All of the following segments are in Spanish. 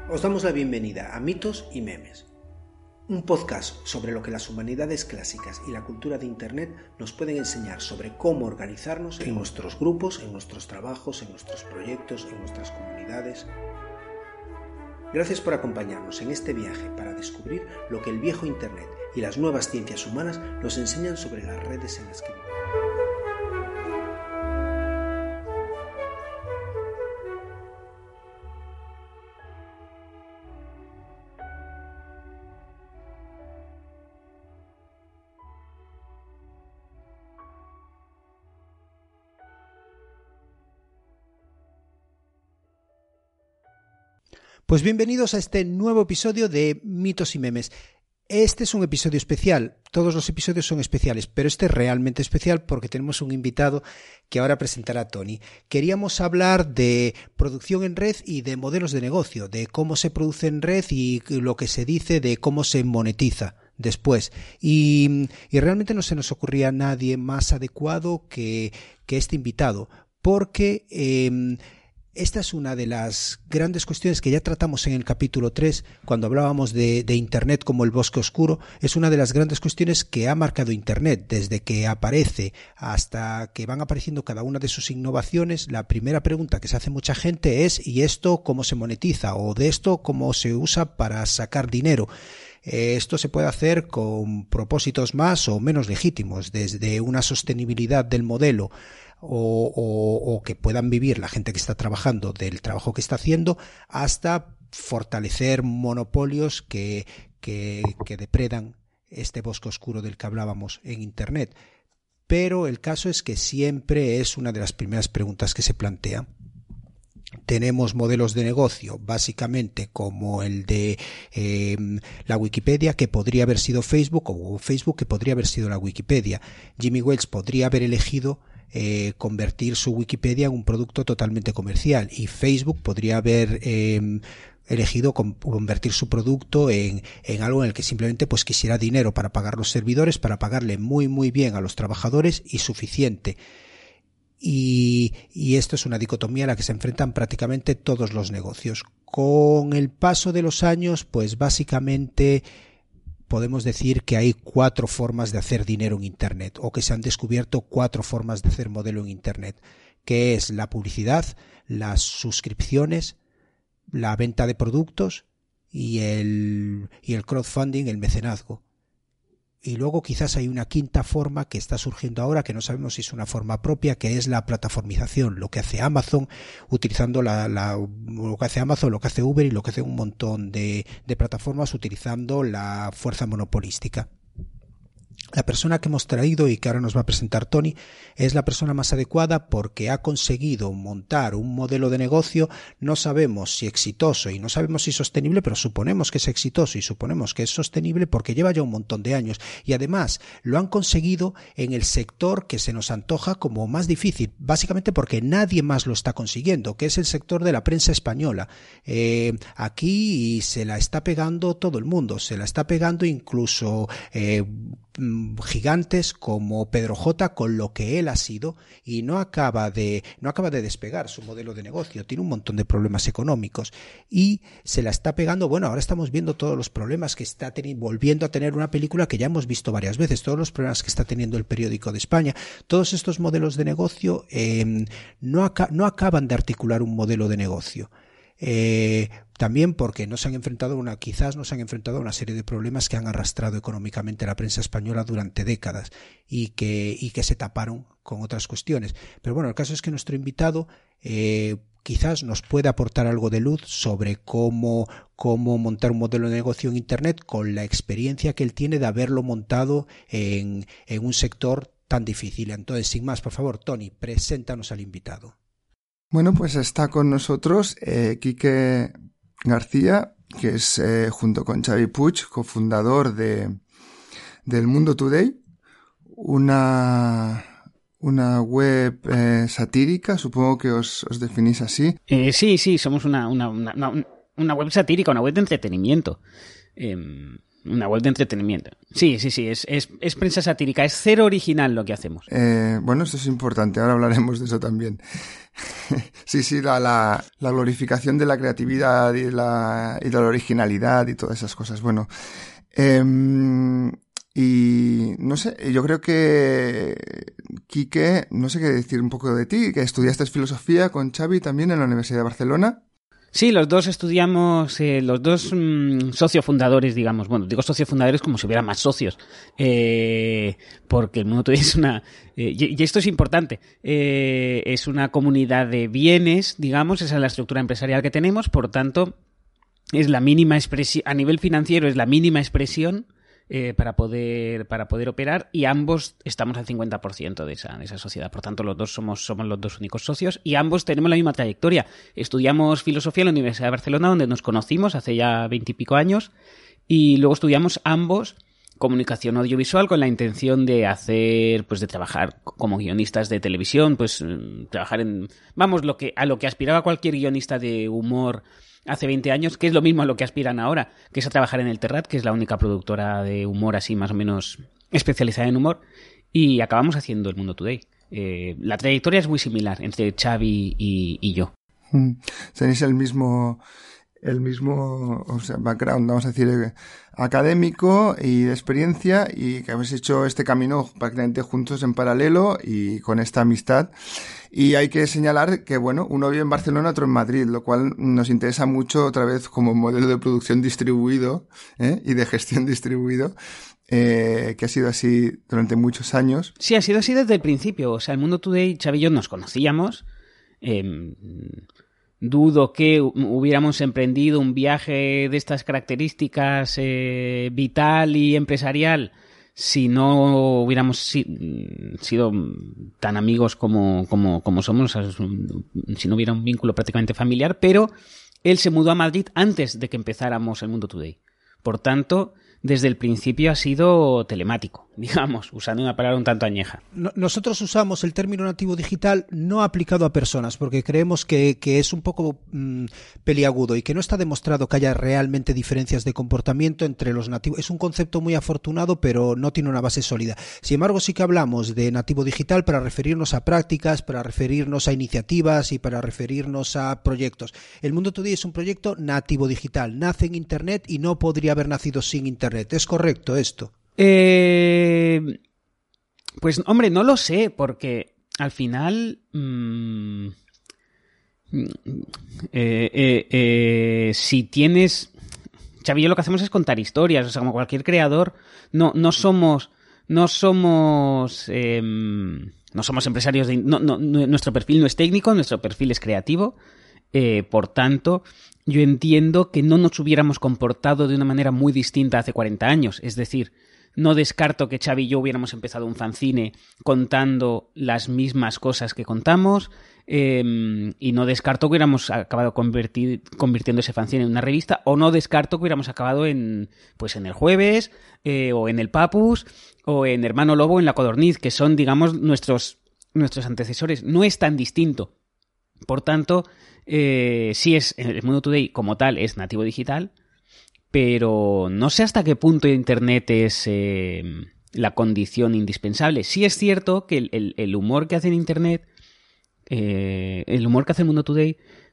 Os damos la bienvenida a Mitos y Memes, un podcast sobre lo que las humanidades clásicas y la cultura de Internet nos pueden enseñar sobre cómo organizarnos en nuestros grupos, en nuestros trabajos, en nuestros proyectos, en nuestras comunidades. Gracias por acompañarnos en este viaje para descubrir lo que el viejo Internet y las nuevas ciencias humanas nos enseñan sobre las redes en las que vivimos. Pues bienvenidos a este nuevo episodio de Mitos y Memes. Este es un episodio especial, todos los episodios son especiales, pero este es realmente especial porque tenemos un invitado que ahora presentará Tony. Queríamos hablar de producción en red y de modelos de negocio, de cómo se produce en red y lo que se dice de cómo se monetiza después. Y realmente no se nos ocurría nadie más adecuado que este invitado, porque esta es una de las grandes cuestiones que ya tratamos en el capítulo 3, cuando hablábamos de Internet como el bosque oscuro. Es una de las grandes cuestiones que ha marcado Internet desde que aparece hasta que van apareciendo cada una de sus innovaciones. La primera pregunta que se hace mucha gente es ¿y esto cómo se monetiza? O de esto cómo se usa para sacar dinero. Esto se puede hacer con propósitos más o menos legítimos, desde una sostenibilidad del modelo o que puedan vivir la gente que está trabajando del trabajo que está haciendo, hasta fortalecer monopolios que depredan este bosque oscuro del que hablábamos en Internet. Pero el caso es que siempre es una de las primeras preguntas que se plantea. Tenemos modelos de negocio básicamente como el de la Wikipedia, que podría haber sido Facebook, o Facebook, que podría haber sido la Wikipedia. Jimmy Wales podría haber elegido convertir su Wikipedia en un producto totalmente comercial, y Facebook podría haber elegido convertir su producto en algo en el que simplemente pues quisiera dinero para pagar los servidores, para pagarle muy bien a los trabajadores y suficiente. Y esto es una dicotomía a la que se enfrentan prácticamente todos los negocios. Con el paso de los años, pues básicamente podemos decir que hay 4 formas de hacer dinero en Internet, o que se han descubierto 4 formas de hacer modelo en Internet, que es la publicidad, las suscripciones, la venta de productos y el crowdfunding, el mecenazgo. Y luego quizás hay una quinta forma que está surgiendo ahora, que no sabemos si es una forma propia, que es la plataformización, lo que hace Amazon utilizando lo que hace Amazon, lo que hace Uber y lo que hace un montón de plataformas utilizando la fuerza monopolística. La persona que hemos traído y que ahora nos va a presentar Tony es la persona más adecuada porque ha conseguido montar un modelo de negocio, no sabemos si exitoso y no sabemos si sostenible, pero suponemos que es exitoso y suponemos que es sostenible porque lleva ya un montón de años, y además lo han conseguido en el sector que se nos antoja como más difícil, básicamente porque nadie más lo está consiguiendo, que es el sector de la prensa española. Aquí se la está pegando todo el mundo, se la está pegando incluso gigantes como Pedro J, con lo que él ha sido, y no acaba de despegar su modelo de negocio. Tiene un montón de problemas económicos y se la está pegando. Bueno, ahora estamos viendo todos los problemas que está volviendo a tener una película que ya hemos visto varias veces, todos los problemas que está teniendo el Periódico de España. Todos estos modelos de negocio no acaban de articular un modelo de negocio. También porque quizás no se han enfrentado a una serie de problemas que han arrastrado económicamente a la prensa española durante décadas y que se taparon con otras cuestiones. Pero bueno, el caso es que nuestro invitado quizás nos puede aportar algo de luz sobre cómo montar un modelo de negocio en Internet, con la experiencia que él tiene de haberlo montado en un sector tan difícil. Entonces, sin más, por favor, Tony, preséntanos al invitado. Bueno, pues está con nosotros Quique García, que es junto con Xavi Puig, cofundador del Mundo Today, una web satírica, supongo que os definís así. Sí, somos una web satírica, una web de entretenimiento. Una web de entretenimiento. Sí, es prensa satírica, es cero original lo que hacemos. Bueno, esto es importante, ahora hablaremos de eso también. Sí, la glorificación de la creatividad y de la originalidad y todas esas cosas. Bueno, y no sé, yo creo que Quique, no sé qué decir un poco de ti, que estudiaste filosofía con Xavi también en la Universidad de Barcelona. Sí, los dos estudiamos, los dos sociofundadores, digamos. Bueno, digo sociofundadores como si hubiera más socios, porque el Mundo Today es una... y esto es importante, es una comunidad de bienes, digamos, esa es la estructura empresarial que tenemos, por tanto, es la mínima expresión, a nivel financiero es la mínima expresión para poder operar, y ambos estamos al 50% de esa sociedad. Por tanto, los dos somos los dos únicos socios y ambos tenemos la misma trayectoria. Estudiamos filosofía en la Universidad de Barcelona, donde nos conocimos hace ya 20 y pico años, y luego estudiamos ambos comunicación audiovisual con la intención de hacer, pues de trabajar como guionistas de televisión, pues trabajar en, vamos, a lo que aspiraba cualquier guionista de humor hace 20 años, que es lo mismo a lo que aspiran ahora, que es a trabajar en el Terrat, que es la única productora de humor así más o menos especializada en humor, y acabamos haciendo el Mundo Today. La trayectoria es muy similar entre Xavi y yo. Tenéis el mismo, o sea, background, vamos a decir, académico y de experiencia, y que habéis hecho este camino prácticamente juntos en paralelo y con esta amistad. Y hay que señalar que, bueno, uno vive en Barcelona, otro en Madrid, lo cual nos interesa mucho otra vez como modelo de producción distribuido, y de gestión distribuido, que ha sido así durante muchos años. Sí, ha sido así desde el principio. O sea, el Mundo Today, Xavi y yo nos conocíamos. Dudo que hubiéramos emprendido un viaje de estas características vital y empresarial si no hubiéramos sido tan amigos como somos, o sea, si no hubiera un vínculo prácticamente familiar, pero él se mudó a Madrid antes de que empezáramos el Mundo Today. Por tanto, desde el principio ha sido telemático, digamos, usando una palabra un tanto añeja. Nosotros usamos el término nativo digital no aplicado a personas, porque creemos que es un poco peliagudo y que no está demostrado que haya realmente diferencias de comportamiento entre los nativos. Es un concepto muy afortunado, pero no tiene una base sólida. Sin embargo, sí que hablamos de nativo digital para referirnos a prácticas, para referirnos a iniciativas y para referirnos a proyectos. El Mundo Today es un proyecto nativo digital, nace en Internet y no podría haber nacido sin Internet. ¿Es correcto esto? Pues, hombre, no lo sé, porque al final... si tienes... Xavi y yo lo que hacemos es contar historias, o sea, como cualquier creador, no somos empresarios nuestro perfil no es técnico, nuestro perfil es creativo, por tanto... Yo entiendo que no nos hubiéramos comportado de una manera muy distinta hace 40 años. Es decir, no descarto que Xavi y yo hubiéramos empezado un fanzine contando las mismas cosas que contamos, y no descarto que hubiéramos acabado convirtiendo ese fanzine en una revista, o no descarto que hubiéramos acabado en El Jueves, o en El Papus, o en Hermano Lobo, en La Codorniz, que son, digamos, nuestros antecesores. No es tan distinto. Por tanto... sí es, el Mundo Today como tal es nativo digital, pero no sé hasta qué punto Internet es la condición indispensable. Sí es cierto que el humor que hace en Internet, el humor que hace el Mundo Today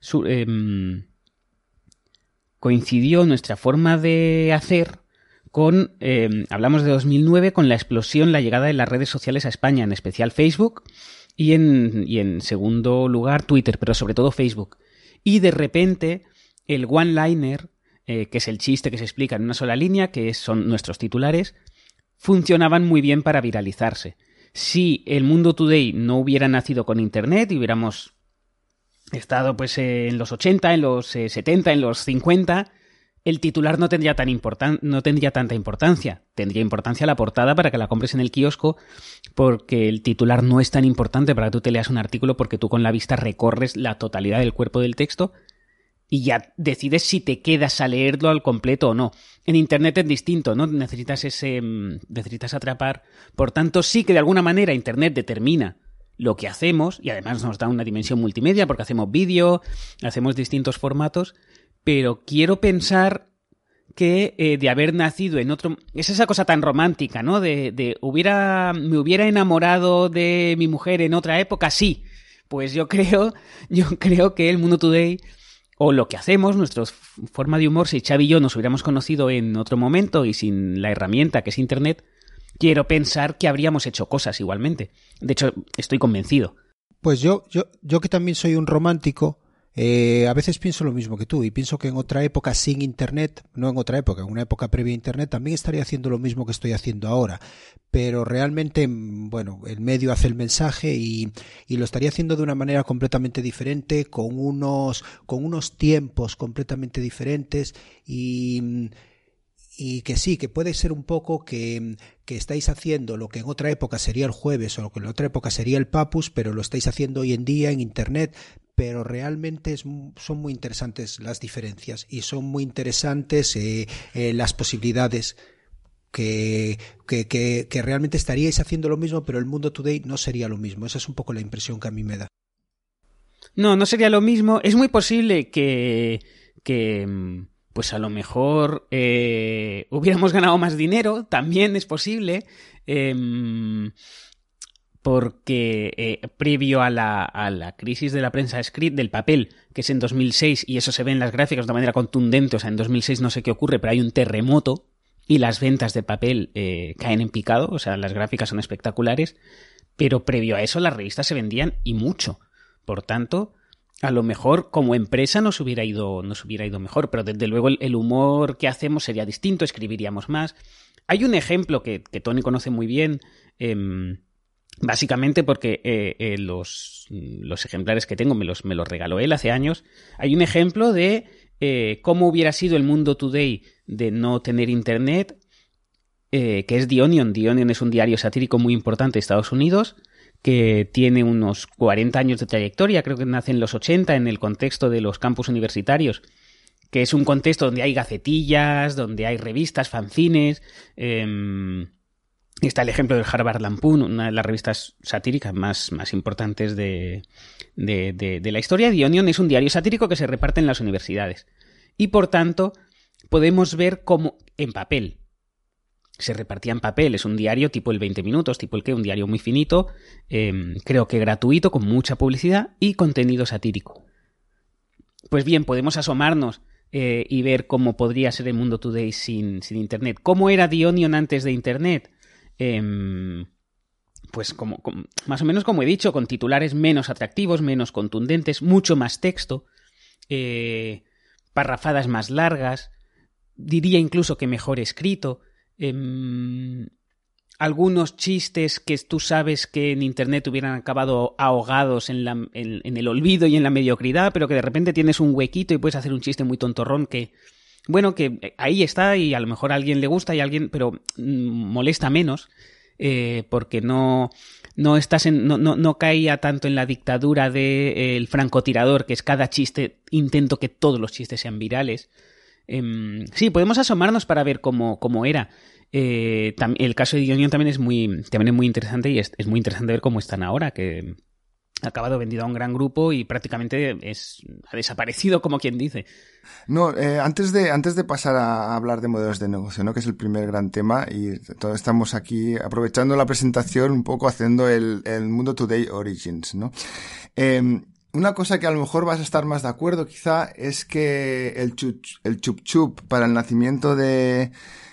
coincidió nuestra forma de hacer con, hablamos de 2009, con la explosión, la llegada de las redes sociales a España, en especial Facebook, y en segundo lugar Twitter, pero sobre todo Facebook. Y de repente el one-liner, que es el chiste que se explica en una sola línea, que son nuestros titulares, funcionaban muy bien para viralizarse. Si el Mundo Today no hubiera nacido con Internet y hubiéramos estado pues en los 80, en los 70, en los 50... el titular no tendría tanta importancia. Tendría importancia la portada para que la compres en el kiosco, porque el titular no es tan importante para que tú te leas un artículo, porque tú con la vista recorres la totalidad del cuerpo del texto y ya decides si te quedas a leerlo al completo o no. En Internet es distinto, ¿no? Necesitas atrapar. Por tanto, sí que de alguna manera Internet determina lo que hacemos, y además nos da una dimensión multimedia porque hacemos vídeo, hacemos distintos formatos. Pero quiero pensar que de haber nacido en otro... Es esa cosa tan romántica, ¿no? Me hubiera enamorado de mi mujer en otra época, sí. Pues yo creo que el Mundo Today, o lo que hacemos, nuestra forma de humor, si Xavi y yo nos hubiéramos conocido en otro momento y sin la herramienta que es Internet, quiero pensar que habríamos hecho cosas igualmente. De hecho, estoy convencido. Pues yo que también soy un romántico, a veces pienso lo mismo que tú, y pienso que en otra época sin Internet, no en otra época, en una época previa a Internet, también estaría haciendo lo mismo que estoy haciendo ahora. Pero realmente, bueno, el medio hace el mensaje y lo estaría haciendo de una manera completamente diferente, con unos tiempos completamente diferentes y que sí, que puede ser un poco que estáis haciendo lo que en otra época sería el jueves o lo que en otra época sería el papus, pero lo estáis haciendo hoy en día en Internet, pero realmente son muy interesantes las diferencias y son muy interesantes las posibilidades que realmente estaríais haciendo lo mismo, pero el Mundo Today no sería lo mismo. Esa es un poco la impresión que a mí me da. No sería lo mismo. Es muy posible que pues a lo mejor hubiéramos ganado más dinero, también es posible, porque previo a la crisis de la prensa escrita, del papel, que es en 2006, y eso se ve en las gráficas de manera contundente, o sea, en 2006 no sé qué ocurre, pero hay un terremoto y las ventas de papel caen en picado, o sea, las gráficas son espectaculares, pero previo a eso las revistas se vendían y mucho. Por tanto, a lo mejor como empresa nos hubiera ido mejor, pero desde luego el humor que hacemos sería distinto, escribiríamos más. Hay un ejemplo que Tony conoce muy bien, básicamente porque los ejemplares que tengo me los regaló él hace años. Hay un ejemplo de cómo hubiera sido el Mundo Today de no tener Internet, que es The Onion. The Onion es un diario satírico muy importante de Estados Unidos, que tiene unos 40 años de trayectoria, creo que nace en los 80 en el contexto de los campus universitarios, que es un contexto donde hay gacetillas, donde hay revistas, fanzines. Está el ejemplo del Harvard Lampoon, una de las revistas satíricas más importantes de la historia. The Onion es un diario satírico que se reparte en las universidades. Y por tanto, podemos ver cómo en papel se repartía en papel. Es un diario tipo el 20 minutos, tipo el que, un diario muy finito, creo que gratuito, con mucha publicidad y contenido satírico. Pues bien, podemos asomarnos y ver cómo podría ser el Mundo Today sin Internet. ¿Cómo era The Onion antes de Internet? Pues más o menos como he dicho, con titulares menos atractivos, menos contundentes, mucho más texto, parrafadas más largas, diría incluso que mejor escrito, algunos chistes que tú sabes que en Internet hubieran acabado ahogados en el olvido y en la mediocridad, pero que de repente tienes un huequito y puedes hacer un chiste muy tontorrón que, bueno, que ahí está y a lo mejor a alguien le gusta y a alguien, pero molesta menos, porque no caía tanto en la dictadura del francotirador, que es cada chiste, intento que todos los chistes sean virales. Sí, podemos asomarnos para ver cómo era. El caso de The Onion también es muy interesante, y es muy interesante ver cómo están ahora, que ha acabado vendido a un gran grupo y prácticamente ha desaparecido, como quien dice. No, antes de pasar a hablar de modelos de negocio, ¿no? Que es el primer gran tema, y todos estamos aquí aprovechando la presentación un poco haciendo el Mundo Today Origins, ¿no? Una cosa que a lo mejor vas a estar más de acuerdo quizá es que el chup chup para el nacimiento del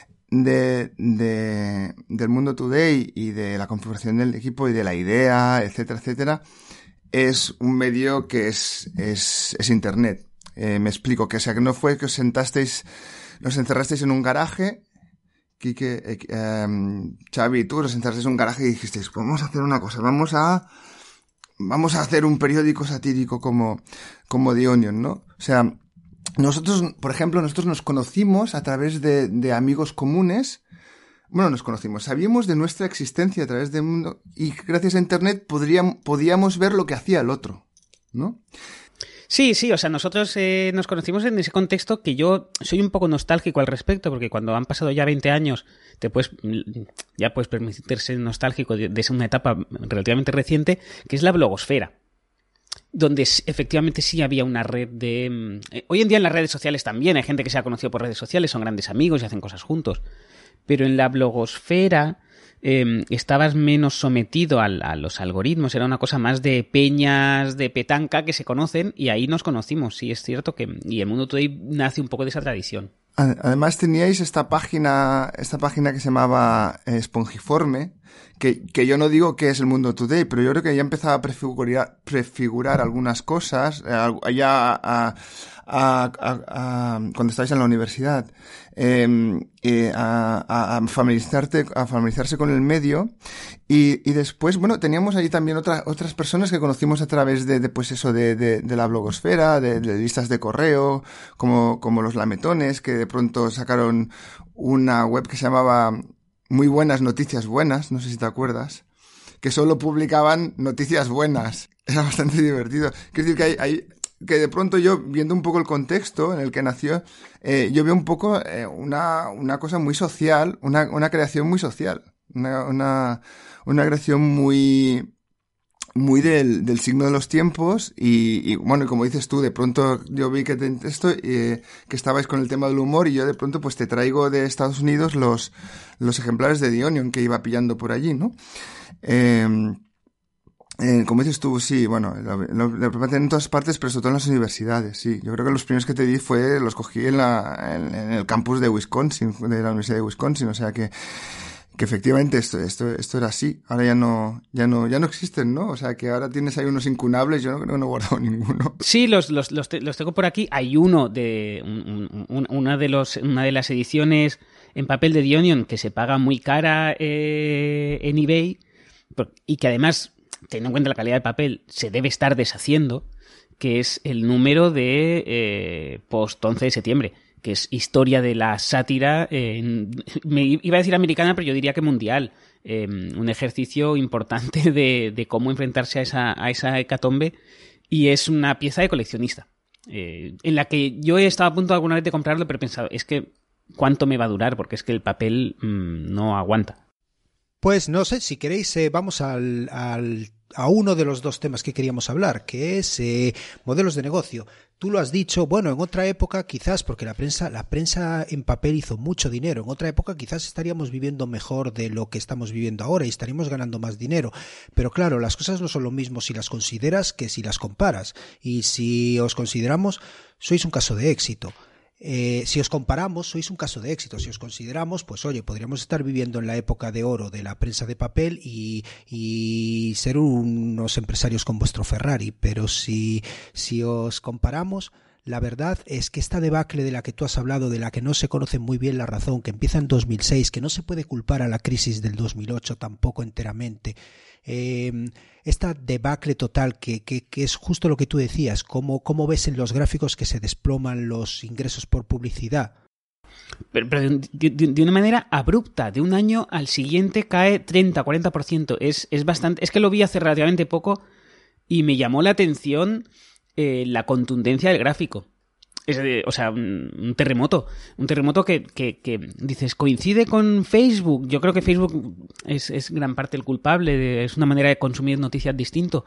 Mundo Today y de la configuración del equipo y de la idea, etcétera, etcétera, es un medio que es Internet. Me explico, que sea que no fue que os encerrasteis en un garaje, Quique, Xavi y tú os encerrasteis en un garaje y dijisteis, pues vamos a hacer una cosa, vamos a hacer un periódico satírico como The Onion, ¿no? O sea, nosotros, por ejemplo, nos conocimos a través de amigos comunes. Bueno, nos conocimos, sabíamos de nuestra existencia a través del mundo y gracias a Internet podíamos ver lo que hacía el otro, ¿no? Sí, o sea, nosotros nos conocimos en ese contexto, que yo soy un poco nostálgico al respecto, porque cuando han pasado ya 20 años ya puedes permitirte ser nostálgico de una etapa relativamente reciente, que es la blogosfera, donde efectivamente sí había una red de... hoy en día en las redes sociales también hay gente que se ha conocido por redes sociales, son grandes amigos y hacen cosas juntos, pero en la blogosfera estabas menos sometido a los algoritmos, era una cosa más de peñas de petanca que se conocen, y ahí nos conocimos. Sí, es cierto que y el Mundo Today nace un poco de esa tradición. Además teníais esta página que se llamaba Espongiforme, que yo no digo que es el Mundo Today, pero yo creo que ya empezaba a prefigurar algunas cosas ya cuando estáis en la universidad, a familiarizarse con el medio, y después, bueno, teníamos ahí también otras personas que conocimos a través de la blogosfera, de listas de correo, como los lametones, que de pronto sacaron una web que se llamaba Muy Buenas Noticias Buenas, no sé si te acuerdas, que solo publicaban noticias buenas. Era bastante divertido. Quiero decir que de pronto yo, viendo un poco el contexto en el que nació, yo veo un poco una cosa muy social, una creación muy social, una creación muy del signo de los tiempos, y bueno, y como dices tú, de pronto yo vi que que estabais con el tema del humor, y yo de pronto pues te traigo de Estados Unidos los ejemplares de The Onion que iba pillando por allí, ¿no? Como dices tú, sí, bueno, lo preparé en todas partes, pero sobre todo en las universidades, sí. Yo creo que los primeros que te di los cogí en el campus de Wisconsin, de la Universidad de Wisconsin, o sea que efectivamente esto era así. Ahora ya no existen, ¿no? O sea que ahora tienes ahí unos incunables, yo no creo que no he guardado ninguno. Sí, los tengo por aquí. Hay uno de una de las ediciones en papel de The Onion que se paga muy cara en eBay, y que además, teniendo en cuenta la calidad del papel, se debe estar deshaciendo, que es el número de post 11 de septiembre, que es historia de la sátira, me iba a decir americana, pero yo diría que mundial. Un ejercicio importante de cómo enfrentarse a esa hecatombe, y es una pieza de coleccionista, en la que yo he estado a punto alguna vez de comprarlo, pero he pensado, es que ¿cuánto me va a durar? Porque es que el papel no aguanta. Pues no sé, si queréis vamos a uno de los dos temas que queríamos hablar, que es modelos de negocio. Tú lo has dicho, bueno, en otra época quizás, porque la prensa en papel hizo mucho dinero, en otra época quizás estaríamos viviendo mejor de lo que estamos viviendo ahora y estaríamos ganando más dinero, pero claro, las cosas no son lo mismo si las consideras que si las comparas, y si os consideramos, sois un caso de éxito. Si os comparamos, sois un caso de éxito. Si os consideramos, pues oye, podríamos estar viviendo en la época de oro de la prensa de papel y ser unos empresarios con vuestro Ferrari. Pero si os comparamos, la verdad es que esta debacle de la que tú has hablado, de la que no se conoce muy bien la razón, que empieza en 2006, que no se puede culpar a la crisis del 2008 tampoco enteramente, esta debacle total que es justo lo que tú decías, cómo ves en los gráficos que se desploman los ingresos por publicidad. Pero de una manera abrupta, de un año al siguiente cae 30-40%. Es bastante. Es que lo vi hace relativamente poco y me llamó la atención la contundencia del gráfico. O sea, un terremoto que dices, coincide con Facebook. Yo creo que Facebook es gran parte el culpable, es una manera de consumir noticias distinto.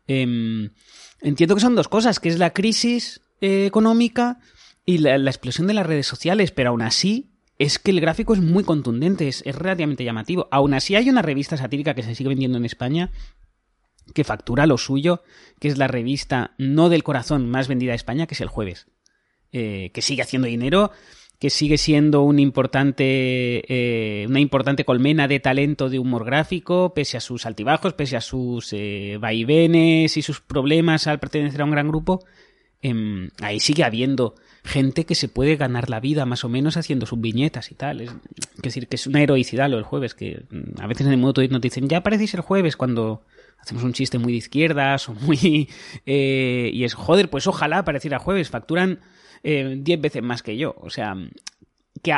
Entiendo que son dos cosas, que es la crisis económica y la explosión de las redes sociales, pero aún así es que el gráfico es muy contundente, es relativamente llamativo. Aún así hay una revista satírica que se sigue vendiendo en España que factura lo suyo, que es la revista no del corazón más vendida de España, que es El Jueves. Que sigue haciendo dinero, que sigue siendo una importante colmena de talento de humor gráfico, pese a sus altibajos, pese a sus vaivenes y sus problemas al pertenecer a un gran grupo. Ahí sigue habiendo gente que se puede ganar la vida más o menos haciendo sus viñetas y tal. Es decir, que es una heroicidad lo del Jueves, que a veces en el mundo Twitter nos dicen, ya aparecéis El Jueves, cuando hacemos un chiste muy de izquierdas o muy... y es, joder, pues ojalá apareciera Jueves, facturan 10 veces más que yo. O sea, que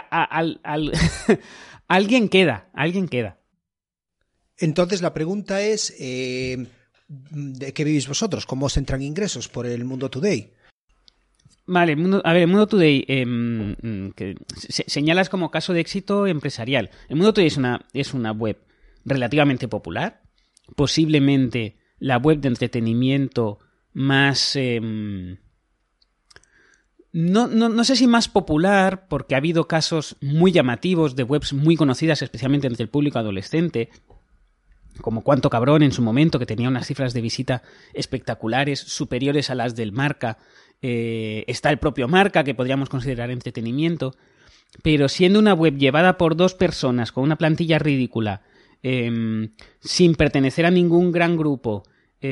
alguien queda. Entonces la pregunta es, ¿de qué vivís vosotros? ¿Cómo os entran ingresos por el Mundo Today? Vale, el Mundo Today que señalas como caso de éxito empresarial. El Mundo Today es una web relativamente popular, posiblemente la web de entretenimiento más no sé si más popular, porque ha habido casos muy llamativos de webs muy conocidas, especialmente entre el público adolescente, como Cuánto Cabrón en su momento, que tenía unas cifras de visita espectaculares, superiores a las del Marca. Está el propio Marca, que podríamos considerar entretenimiento. Pero siendo una web llevada por 2 personas, con una plantilla ridícula, sin pertenecer a ningún gran grupo,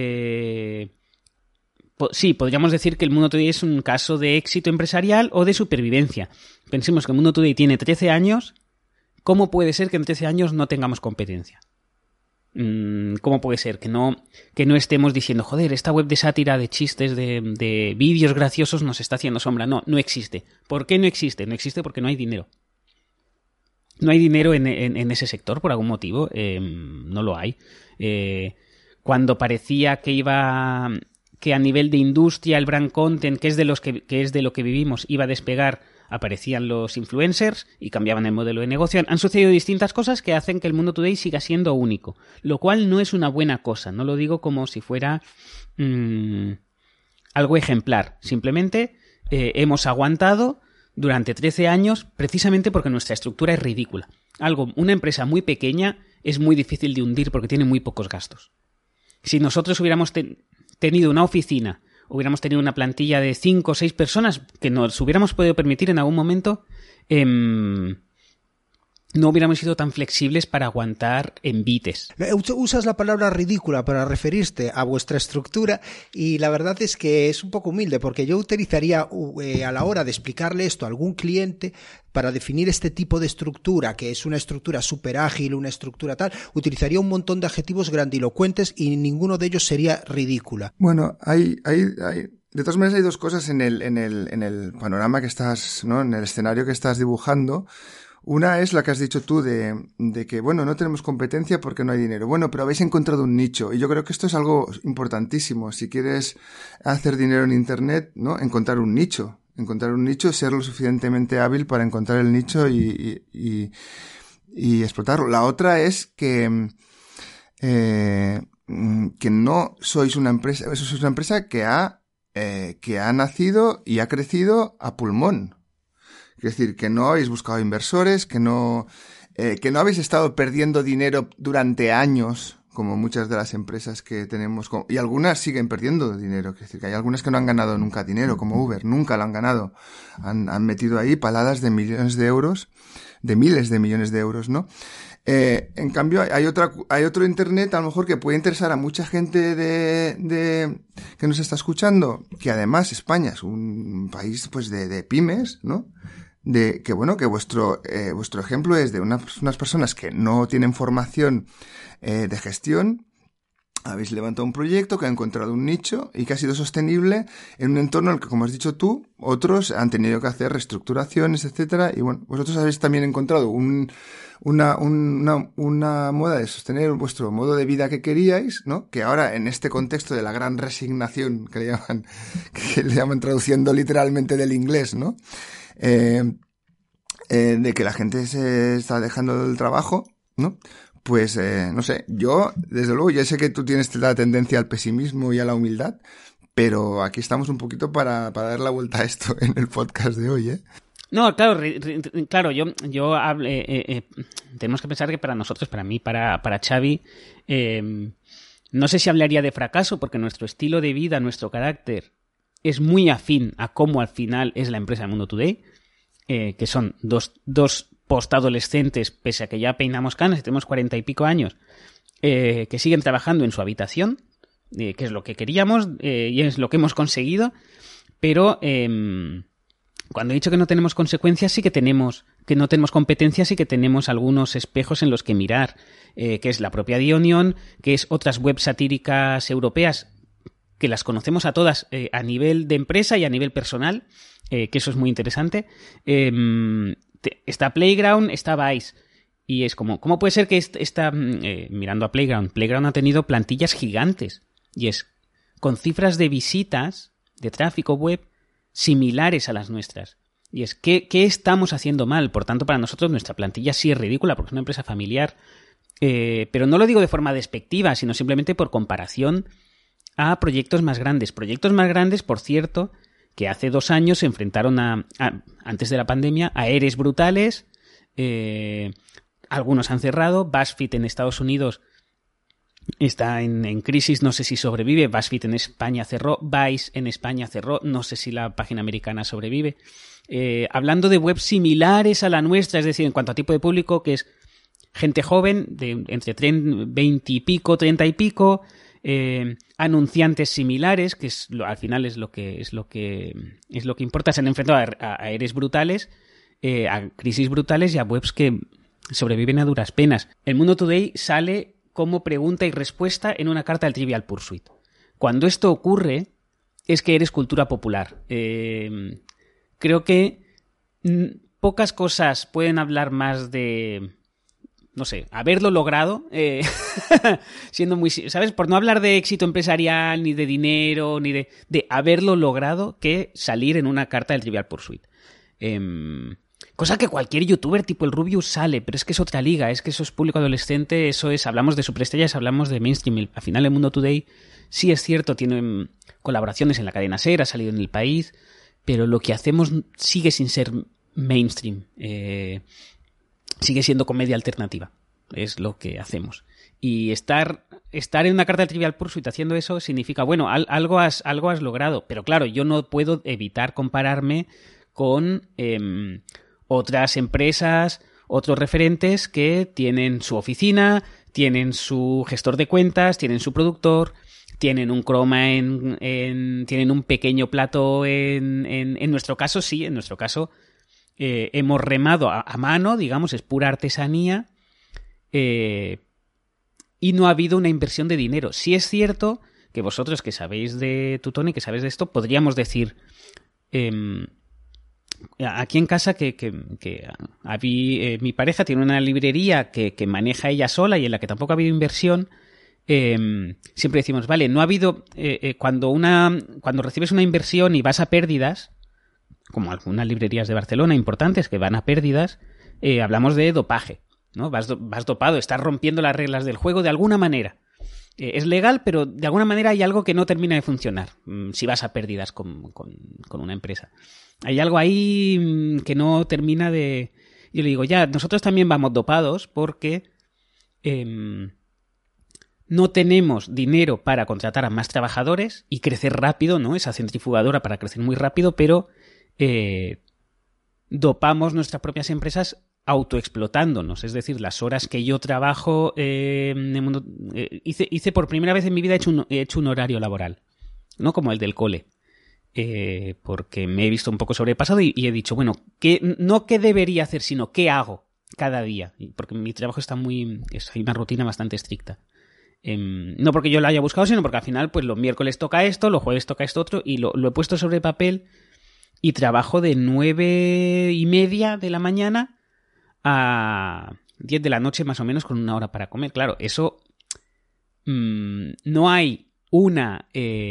sí, podríamos decir que el Mundo Today es un caso de éxito empresarial o de supervivencia. Pensemos que el Mundo Today tiene 13 años. ¿Cómo puede ser que en 13 años no tengamos competencia? ¿Cómo puede ser que no estemos diciendo, joder, esta web de sátira, de chistes, de vídeos graciosos nos está haciendo sombra? No existe. ¿Por qué no existe? No existe porque no hay dinero. No hay dinero en ese sector por algún motivo. No lo hay. Cuando parecía que a nivel de industria el brand content, que es de lo que vivimos, iba a despegar, aparecían los influencers y cambiaban el modelo de negocio. Han sucedido distintas cosas que hacen que el Mundo Today siga siendo único, lo cual no es una buena cosa. No lo digo como si fuera algo ejemplar. Simplemente hemos aguantado durante 13 años precisamente porque nuestra estructura es ridícula. Una empresa muy pequeña es muy difícil de hundir porque tiene muy pocos gastos. Si nosotros hubiéramos tenido una oficina, hubiéramos tenido una plantilla de 5 o 6 personas que nos hubiéramos podido permitir en algún momento, no hubiéramos sido tan flexibles para aguantar envites. Usas la palabra ridícula para referirte a vuestra estructura y la verdad es que es un poco humilde, porque yo utilizaría a la hora de explicarle esto a algún cliente para definir este tipo de estructura, que es una estructura súper ágil, una estructura tal, utilizaría un montón de adjetivos grandilocuentes y ninguno de ellos sería ridícula. Bueno, de todas maneras hay 2 cosas en el panorama que estás, ¿no? En el escenario que estás dibujando. Una es la que has dicho tú de que, bueno, no tenemos competencia porque no hay dinero. Bueno, pero habéis encontrado un nicho y yo creo que esto es algo importantísimo. Si quieres hacer dinero en Internet, ¿no? Encontrar un nicho, ser lo suficientemente hábil para encontrar el nicho y explotarlo. La otra es que no sois una empresa, sois una empresa que ha nacido y ha crecido a pulmón. Es decir, que no habéis buscado inversores, que no habéis estado perdiendo dinero durante años, como muchas de las empresas que tenemos, y algunas siguen perdiendo dinero. Es decir, que hay algunas que no han ganado nunca dinero, como Uber, nunca lo han ganado. Han metido ahí paladas de millones de euros, de miles de millones de euros, ¿no? En cambio, hay otro Internet, a lo mejor, que puede interesar a mucha gente que nos está escuchando, que además España es un país, pues, de pymes, ¿no? Que vuestro ejemplo es de unas personas que no tienen formación de gestión. Habéis levantado un proyecto que ha encontrado un nicho y que ha sido sostenible en un entorno en el que, como has dicho tú, otros han tenido que hacer reestructuraciones, etcétera. Y bueno, vosotros habéis también encontrado una moda de sostener vuestro modo de vida que queríais, ¿no? Que ahora, en este contexto de la gran resignación que le llaman traduciendo literalmente del inglés, ¿no? De que la gente se está dejando del trabajo, ¿no? Pues, no sé, yo, desde luego, ya sé que tú tienes la tendencia al pesimismo y a la humildad, pero aquí estamos un poquito para dar la vuelta a esto en el podcast de hoy, ¿eh? No, claro, yo hablo, tenemos que pensar que para nosotros, para mí, para Xavi, no sé si hablaría de fracaso, porque nuestro estilo de vida, nuestro carácter, es muy afín a cómo al final es la empresa del Mundo Today, que son dos postadolescentes, pese a que ya peinamos canas y tenemos 40 y pico años, que siguen trabajando en su habitación, que es lo que queríamos y es lo que hemos conseguido, pero cuando he dicho que no tenemos consecuencias, sí que no tenemos competencias, sí que tenemos algunos espejos en los que mirar, que es la propia The Onion, que es otras webs satíricas europeas, que las conocemos a todas a nivel de empresa y a nivel personal, que eso es muy interesante. Está Playground, está Vice, y es como, ¿cómo puede ser que mirando a Playground ha tenido plantillas gigantes, y es con cifras de visitas, de tráfico web, similares a las nuestras? Y es, ¿qué estamos haciendo mal? Por tanto, para nosotros nuestra plantilla sí es ridícula, porque es una empresa familiar, pero no lo digo de forma despectiva, sino simplemente por comparación a proyectos más grandes, por cierto, que hace 2 años se enfrentaron antes de la pandemia, a EREs brutales. Algunos han cerrado. BuzzFeed en Estados Unidos está en crisis, no sé si sobrevive. BuzzFeed en España cerró, Vice en España cerró, no sé si la página americana sobrevive. Hablando de webs similares a la nuestra, es decir, en cuanto a tipo de público, que es gente joven, de entre 20 y pico, 30 y pico, anunciantes similares, que al final es lo que importa. Se han enfrentado a EREs brutales, a crisis brutales y a webs que sobreviven a duras penas. El Mundo Today sale como pregunta y respuesta en una carta del Trivial Pursuit. Cuando esto ocurre, es que eres cultura popular. Creo que pocas cosas pueden hablar más de, no sé, haberlo logrado, siendo muy, ¿sabes? Por no hablar de éxito empresarial, ni de dinero, ni de haberlo logrado, que salir en una carta del Trivial Pursuit. Cosa que cualquier youtuber tipo el Rubius sale, pero es que es otra liga, es que eso es público adolescente, eso es, hablamos de superestrellas, hablamos de mainstream. Al final el Mundo Today sí es cierto, tiene colaboraciones en la cadena SER, ha salido en El País, pero lo que hacemos sigue sin ser mainstream, sigue siendo comedia alternativa, es lo que hacemos. Y estar en una carta de Trivial Pursuit haciendo eso significa, bueno, algo has logrado, pero claro, yo no puedo evitar compararme con otras empresas, otros referentes que tienen su oficina, tienen su gestor de cuentas, tienen su productor, tienen un croma tienen un pequeño plato en nuestro caso, sí, en nuestro caso hemos remado a mano, digamos, es pura artesanía, y no ha habido una inversión de dinero. Sí es cierto que vosotros que sabéis de Tutoni, que sabéis de esto, podríamos decir, aquí en casa mi pareja tiene una librería que maneja ella sola y en la que tampoco ha habido inversión. Siempre decimos, vale, no ha habido cuando recibes una inversión y vas a pérdidas, como algunas librerías de Barcelona importantes que van a pérdidas, hablamos de dopaje, ¿no? Vas dopado, estás rompiendo las reglas del juego de alguna manera. Es legal, pero de alguna manera hay algo que no termina de funcionar si vas a pérdidas con una empresa. Hay algo ahí que no termina de... Yo le digo, ya, nosotros también vamos dopados porque no tenemos dinero para contratar a más trabajadores y crecer rápido, ¿no? Esa centrifugadora para crecer muy rápido, pero dopamos nuestras propias empresas autoexplotándonos. Es decir, las horas que yo trabajo hice por primera vez en mi vida he hecho un horario laboral, no como el del cole. Porque me he visto un poco sobrepasado y he dicho, bueno, no qué debería hacer, sino qué hago cada día, porque mi trabajo hay una rutina bastante estricta. No porque yo lo haya buscado, sino porque al final, pues los miércoles toca esto, los jueves toca esto otro, y lo he puesto sobre papel y trabajo de 9:30 de la mañana a 10 de la noche más o menos, con 1 hora para comer. Claro, eso no hay una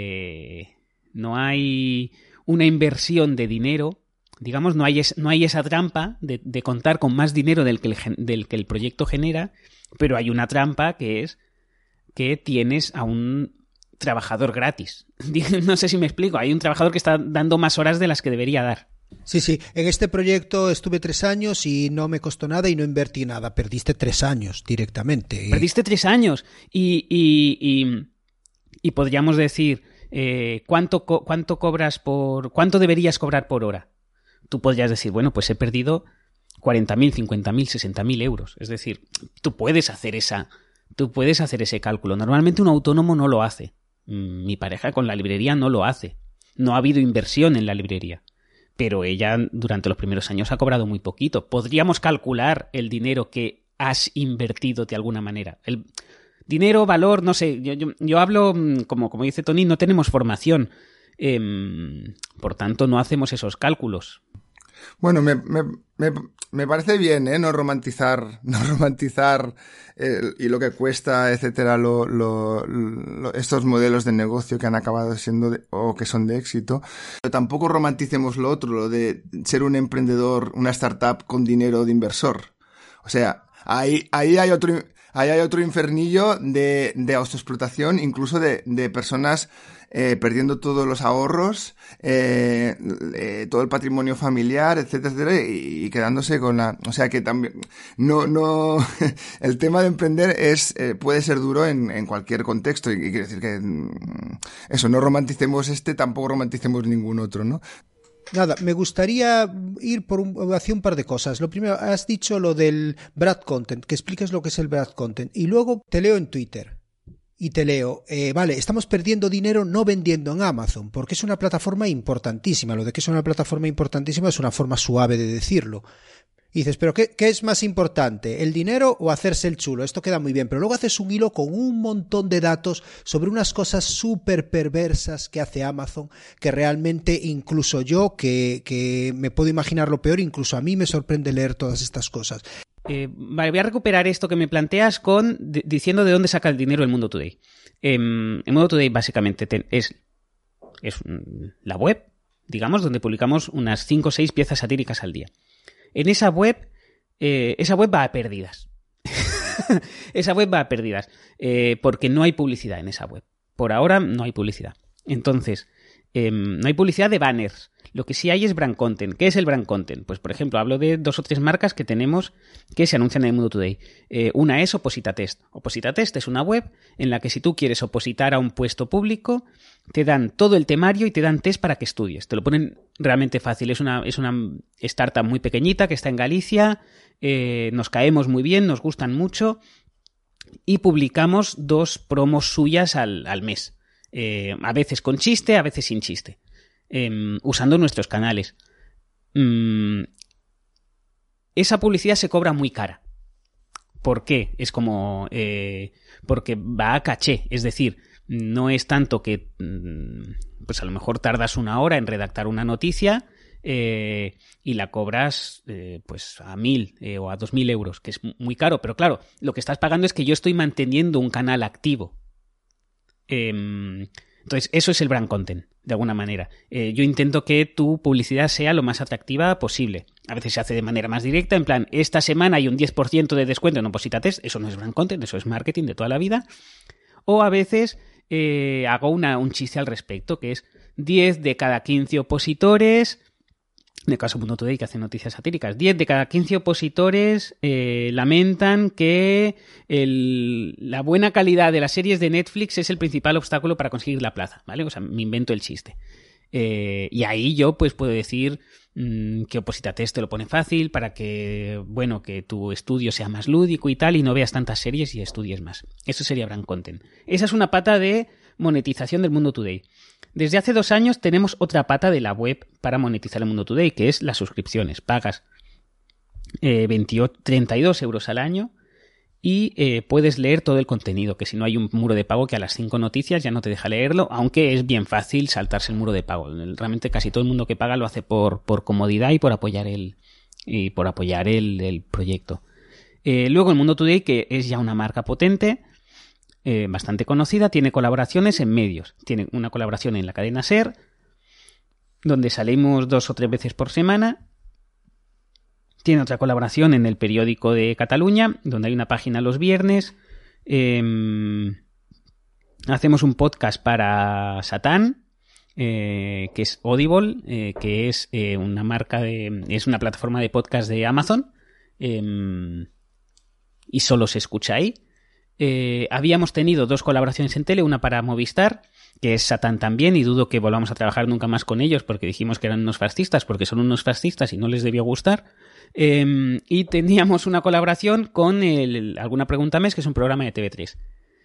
inversión de dinero, digamos, no hay esa trampa de contar con más dinero del que el proyecto genera, pero hay una trampa que es que tienes a un trabajador gratis. No sé si me explico, hay un trabajador que está dando más horas de las que debería dar. Sí, en este proyecto estuve 3 años y no me costó nada y no invertí nada, perdiste 3 años directamente. Perdiste 3 años y podríamos decir... ¿cuánto deberías cobrar por hora? Tú podrías decir, bueno, pues he perdido 40.000, 50.000, 60.000 euros. Es decir, tú puedes hacer ese cálculo. Normalmente un autónomo no lo hace. Mi pareja con la librería no lo hace. No ha habido inversión en la librería. Pero ella durante los primeros años ha cobrado muy poquito. Podríamos calcular el dinero que has invertido de alguna manera. El dinero, valor, no sé, yo hablo, como dice Tony, no tenemos formación, por tanto no hacemos esos cálculos. Bueno, me parece bien, no romantizar y lo que cuesta, etcétera, estos modelos de negocio que han acabado siendo o que son de éxito. Pero tampoco romanticemos lo otro, lo de ser un emprendedor, una startup con dinero de inversor. O sea, ahí hay ahí hay otro infernillo de autoexplotación, incluso de personas perdiendo todos los ahorros, todo el patrimonio familiar, etcétera, etcétera, y quedándose con la... O sea que también... No el tema de emprender puede ser duro en cualquier contexto, y quiero decir que eso, no romanticemos tampoco romanticemos ningún otro, ¿no? Nada, me gustaría ir hacia un par de cosas. Lo primero, has dicho lo del Brad Content, que expliques lo que es el Brad Content. Y luego te leo en Twitter. Y te leo, vale, estamos perdiendo dinero no vendiendo en Amazon, porque es una plataforma importantísima. Lo de que es una plataforma importantísima es una forma suave de decirlo. Y dices, ¿pero qué es más importante? ¿El dinero o hacerse el chulo? Esto queda muy bien, pero luego haces un hilo con un montón de datos sobre unas cosas súper perversas que hace Amazon, que realmente incluso yo, que me puedo imaginar lo peor, incluso a mí me sorprende leer todas estas cosas. Vale, voy a recuperar esto que me planteas diciendo de dónde saca el dinero el Mundo Today. El Mundo Today básicamente es la web, digamos, donde publicamos unas 5 o 6 piezas satíricas al día. En esa web va a pérdidas. Esa web va a pérdidas. Porque no hay publicidad en esa web. Por ahora no hay publicidad. Entonces, no hay publicidad de banners. Lo que sí hay es brand content. ¿Qué es el brand content? Pues, por ejemplo, hablo de 2 o 3 marcas que tenemos que se anuncian en el Mundo Today. Una es Oposita Test. Oposita Test es una web en la que si tú quieres opositar a un puesto público, te dan todo el temario y te dan test para que estudies. Te lo ponen realmente fácil. Es una startup muy pequeñita que está en Galicia. Nos caemos muy bien, nos gustan mucho. Y publicamos 2 promos suyas al mes. A veces con chiste, a veces sin chiste. Usando nuestros canales. Esa publicidad se cobra muy cara. ¿Por qué? Es como... porque va a caché. Es decir, no es tanto que... pues a lo mejor tardas 1 hora en redactar una noticia y la cobras pues a 1.000 o a 2.000 euros, que es muy caro. Pero claro, lo que estás pagando es que yo estoy manteniendo un canal activo. Entonces, eso es el brand content, de alguna manera. Yo intento que tu publicidad sea lo más atractiva posible. A veces se hace de manera más directa, en plan, esta semana hay un 10% de descuento en Oposita Test. Eso no es brand content, eso es marketing de toda la vida. O a veces hago un chiste al respecto, que es 10 de cada 15 opositores... En el caso Mundo Today, que hace noticias satíricas, 10 de cada 15 opositores lamentan que la buena calidad de las series de Netflix es el principal obstáculo para conseguir la plaza, ¿vale? O sea, me invento el chiste. Y ahí yo pues puedo decir que Oposita Test te lo pone fácil para que, bueno, que tu estudio sea más lúdico y tal, y no veas tantas series y estudies más. Eso sería brand content. Esa es una pata de monetización del Mundo Today. Desde hace 2 años tenemos otra pata de la web para monetizar el Mundo Today, que es las suscripciones. Pagas 32 euros al año y puedes leer todo el contenido, que si no hay un muro de pago que a las 5 noticias ya no te deja leerlo, aunque es bien fácil saltarse el muro de pago. Realmente casi todo el mundo que paga lo hace por comodidad y por apoyar el proyecto. Luego el Mundo Today, que es ya una marca potente, bastante conocida, tiene colaboraciones en medios. Tiene una colaboración en la cadena SER, donde salimos 2 o 3 veces por semana. Tiene otra colaboración en el periódico de Cataluña, donde hay una página los viernes. Hacemos un podcast para Satán, que es Audible, que es una marca es una plataforma de podcast de Amazon, y solo se escucha ahí. Habíamos tenido 2 colaboraciones en tele, una para Movistar, que es Satán también, y dudo que volvamos a trabajar nunca más con ellos porque dijimos que eran unos fascistas, porque son unos fascistas y no les debió gustar. Y teníamos una colaboración con Alguna Pregunta Mes, que es un programa de TV3.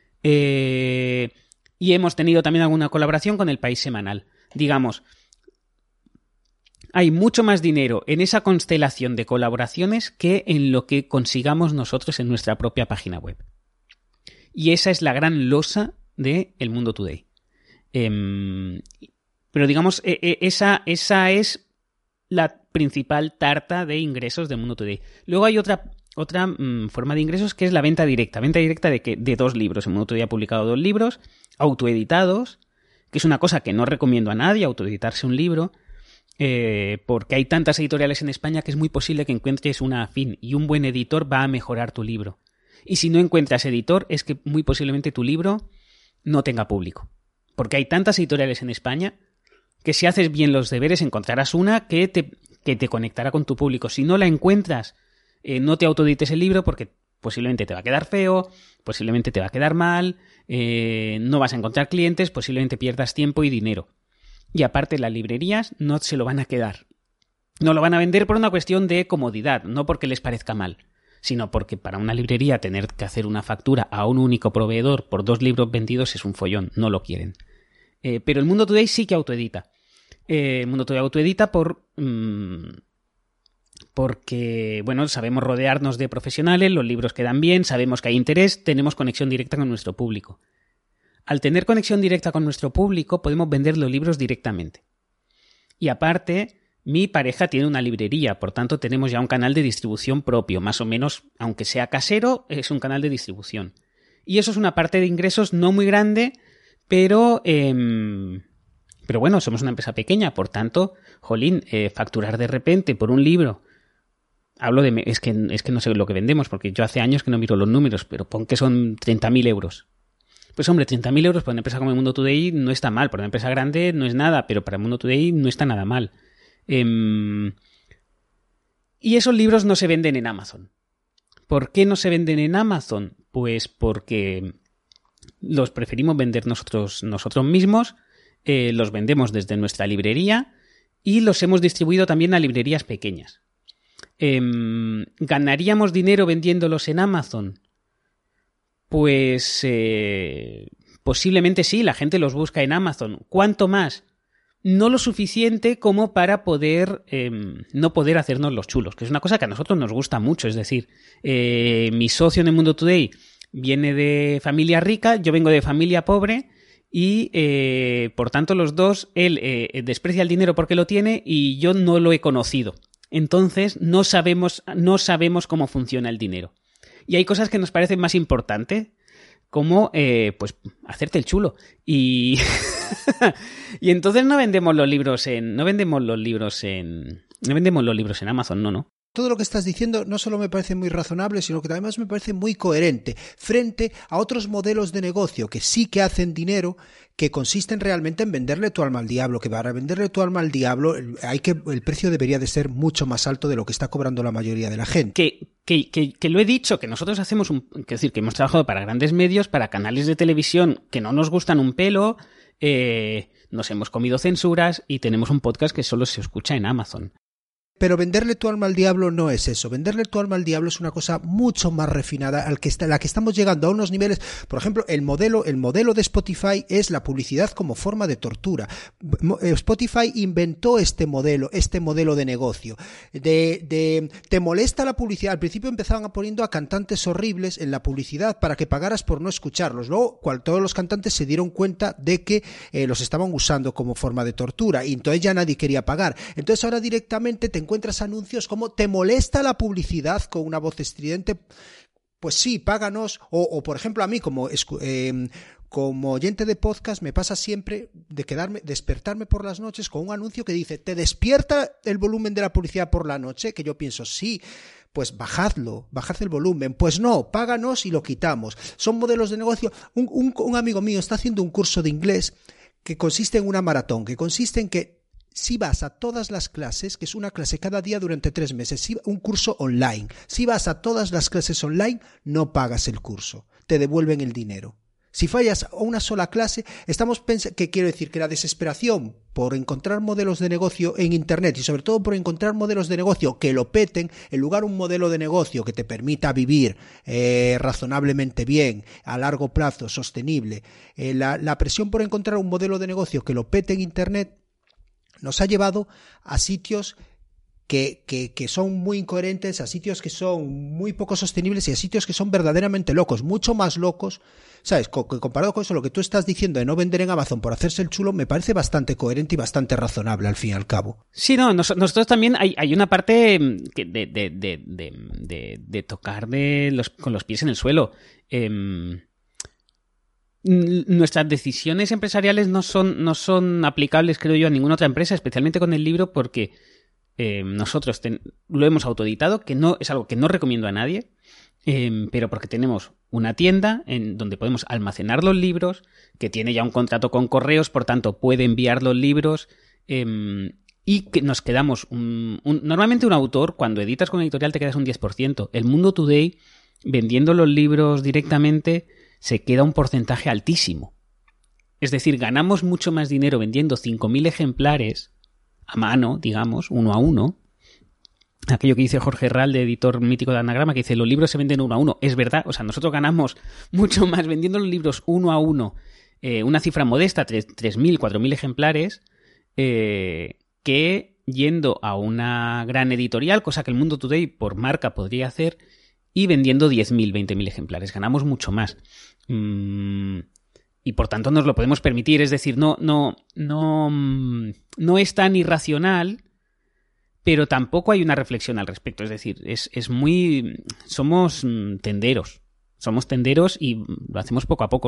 Y hemos tenido también alguna colaboración con El País Semanal. Digamos, hay mucho más dinero en esa constelación de colaboraciones que en lo que consigamos nosotros en nuestra propia página web. Y esa es la gran losa de El Mundo Today. Pero digamos, esa es la principal tarta de ingresos del Mundo Today. Luego hay otra forma de ingresos, que es la venta directa. Venta directa de 2 libros. El Mundo Today ha publicado 2 libros autoeditados, que es una cosa que no recomiendo a nadie, autoeditarse un libro, porque hay tantas editoriales en España que es muy posible que encuentres una afín, y un buen editor va a mejorar tu libro. Y si no encuentras editor, es que muy posiblemente tu libro no tenga público. Porque hay tantas editoriales en España que si haces bien los deberes encontrarás una que te conectará con tu público. Si no la encuentras, no te autoedites el libro porque posiblemente te va a quedar feo, posiblemente te va a quedar mal, no vas a encontrar clientes, posiblemente pierdas tiempo y dinero. Y aparte las librerías no se lo van a quedar. No lo van a vender por una cuestión de comodidad, no porque les parezca mal, sino porque para una librería tener que hacer una factura a un único proveedor por 2 libros vendidos es un follón, no lo quieren. Pero el Mundo Today sí que autoedita. El Mundo Today autoedita porque, bueno, sabemos rodearnos de profesionales, los libros quedan bien, sabemos que hay interés, tenemos conexión directa con nuestro público. Al tener conexión directa con nuestro público podemos vender los libros directamente. Y aparte, mi pareja tiene una librería, por tanto tenemos ya un canal de distribución propio, más o menos, aunque sea casero, es un canal de distribución. Y eso es una parte de ingresos no muy grande, pero bueno, somos una empresa pequeña, por tanto, jolín, facturar de repente por un libro, hablo de, es que no sé lo que vendemos, porque yo hace años que no miro los números, pero pon que son 30.000 euros. Pues hombre, 30.000 euros para una empresa como el Mundo Today no está mal, para una empresa grande no es nada, pero para el Mundo Today no está nada mal. Y esos libros no se venden en Amazon. ¿Por qué no se venden en Amazon? Pues porque los preferimos vender nosotros mismos, los vendemos desde nuestra librería y los hemos distribuido también a librerías pequeñas. ¿Ganaríamos dinero vendiéndolos en Amazon? Pues posiblemente sí, la gente los busca en Amazon. ¿Cuánto más? No lo suficiente como para poder no poder hacernos los chulos, que es una cosa que a nosotros nos gusta mucho. Es decir, mi socio en el Mundo Today viene de familia rica, yo vengo de familia pobre y por tanto los dos, él desprecia el dinero porque lo tiene y yo no lo he conocido. Entonces no sabemos cómo funciona el dinero. Y hay cosas que nos parecen más importantes, como pues hacerte el chulo. Y entonces no vendemos los libros en Amazon, no. Todo lo que estás diciendo no solo me parece muy razonable, sino que además me parece muy coherente frente a otros modelos de negocio que sí que hacen dinero, que consisten realmente en venderle tu alma al diablo, que para venderle tu alma al diablo el precio debería de ser mucho más alto de lo que está cobrando la mayoría de la gente. Que lo he dicho, que nosotros hacemos que hemos trabajado para grandes medios, para canales de televisión que no nos gustan un pelo, nos hemos comido censuras y tenemos un podcast que solo se escucha en Amazon. Pero venderle tu alma al diablo no es eso. Venderle tu alma al diablo es una cosa mucho más refinada la que estamos llegando a unos niveles. Por ejemplo, el modelo de Spotify es la publicidad como forma de tortura. Spotify inventó este modelo de negocio. Te molesta la publicidad. Al principio empezaban poniendo a cantantes horribles en la publicidad para que pagaras por no escucharlos. Luego, todos los cantantes se dieron cuenta de que los estaban usando como forma de tortura y entonces ya nadie quería pagar. Entonces ahora directamente te encuentras anuncios como ¿te molesta la publicidad? Con una voz estridente, pues sí, páganos. O por ejemplo a mí como oyente de podcast me pasa siempre de despertarme por las noches con un anuncio que dice ¿te despierta el volumen de la publicidad por la noche? Que yo pienso sí, pues bajad el volumen. Pues no, páganos y lo quitamos. Son modelos de negocio. Un amigo mío está haciendo un curso de inglés que consiste en una maratón, que consiste en que si vas a todas las clases, que es una clase cada día durante 3 meses, un curso online, si vas a todas las clases online, no pagas el curso, te devuelven el dinero. Si fallas a una sola clase, ¿qué quiero decir? Que la desesperación por encontrar modelos de negocio en Internet y sobre todo por encontrar modelos de negocio que lo peten, en lugar de un modelo de negocio que te permita vivir razonablemente bien, a largo plazo, sostenible, la presión por encontrar un modelo de negocio que lo pete en Internet nos ha llevado a sitios que son muy incoherentes, a sitios que son muy poco sostenibles y a sitios que son verdaderamente locos, mucho más locos, ¿sabes? Comparado con eso, lo que tú estás diciendo de no vender en Amazon por hacerse el chulo me parece bastante coherente y bastante razonable al fin y al cabo. Sí, no, nosotros también hay una parte de tocar con los pies en el suelo. Nuestras decisiones empresariales no son aplicables, creo yo, a ninguna otra empresa, especialmente con el libro, porque nosotros lo hemos autoeditado, que no es algo que no recomiendo a nadie. pero porque tenemos una tienda en donde podemos almacenar los libros, que tiene ya un contrato con Correos, por tanto puede enviar los libros, y que nos quedamos normalmente un autor, cuando editas con editorial te quedas un 10%. El Mundo Today, vendiendo los libros directamente, se queda un porcentaje altísimo. Es decir, ganamos mucho más dinero vendiendo 5.000 ejemplares a mano, digamos, 1 a 1. Aquello que dice Jorge Herralde, editor mítico de Anagrama, que dice los libros se venden 1 a 1. Es verdad, o sea, nosotros ganamos mucho más vendiendo los libros 1 a 1, una cifra modesta, 3.000, 4.000 ejemplares, que yendo a una gran editorial, cosa que el Mundo Today por marca podría hacer, y vendiendo 10.000, 20.000 ejemplares. Ganamos mucho más. Y por tanto nos lo podemos permitir. Es decir, no es tan irracional, pero tampoco hay una reflexión al respecto. Es decir, es muy... Somos tenderos. Somos tenderos y lo hacemos poco a poco.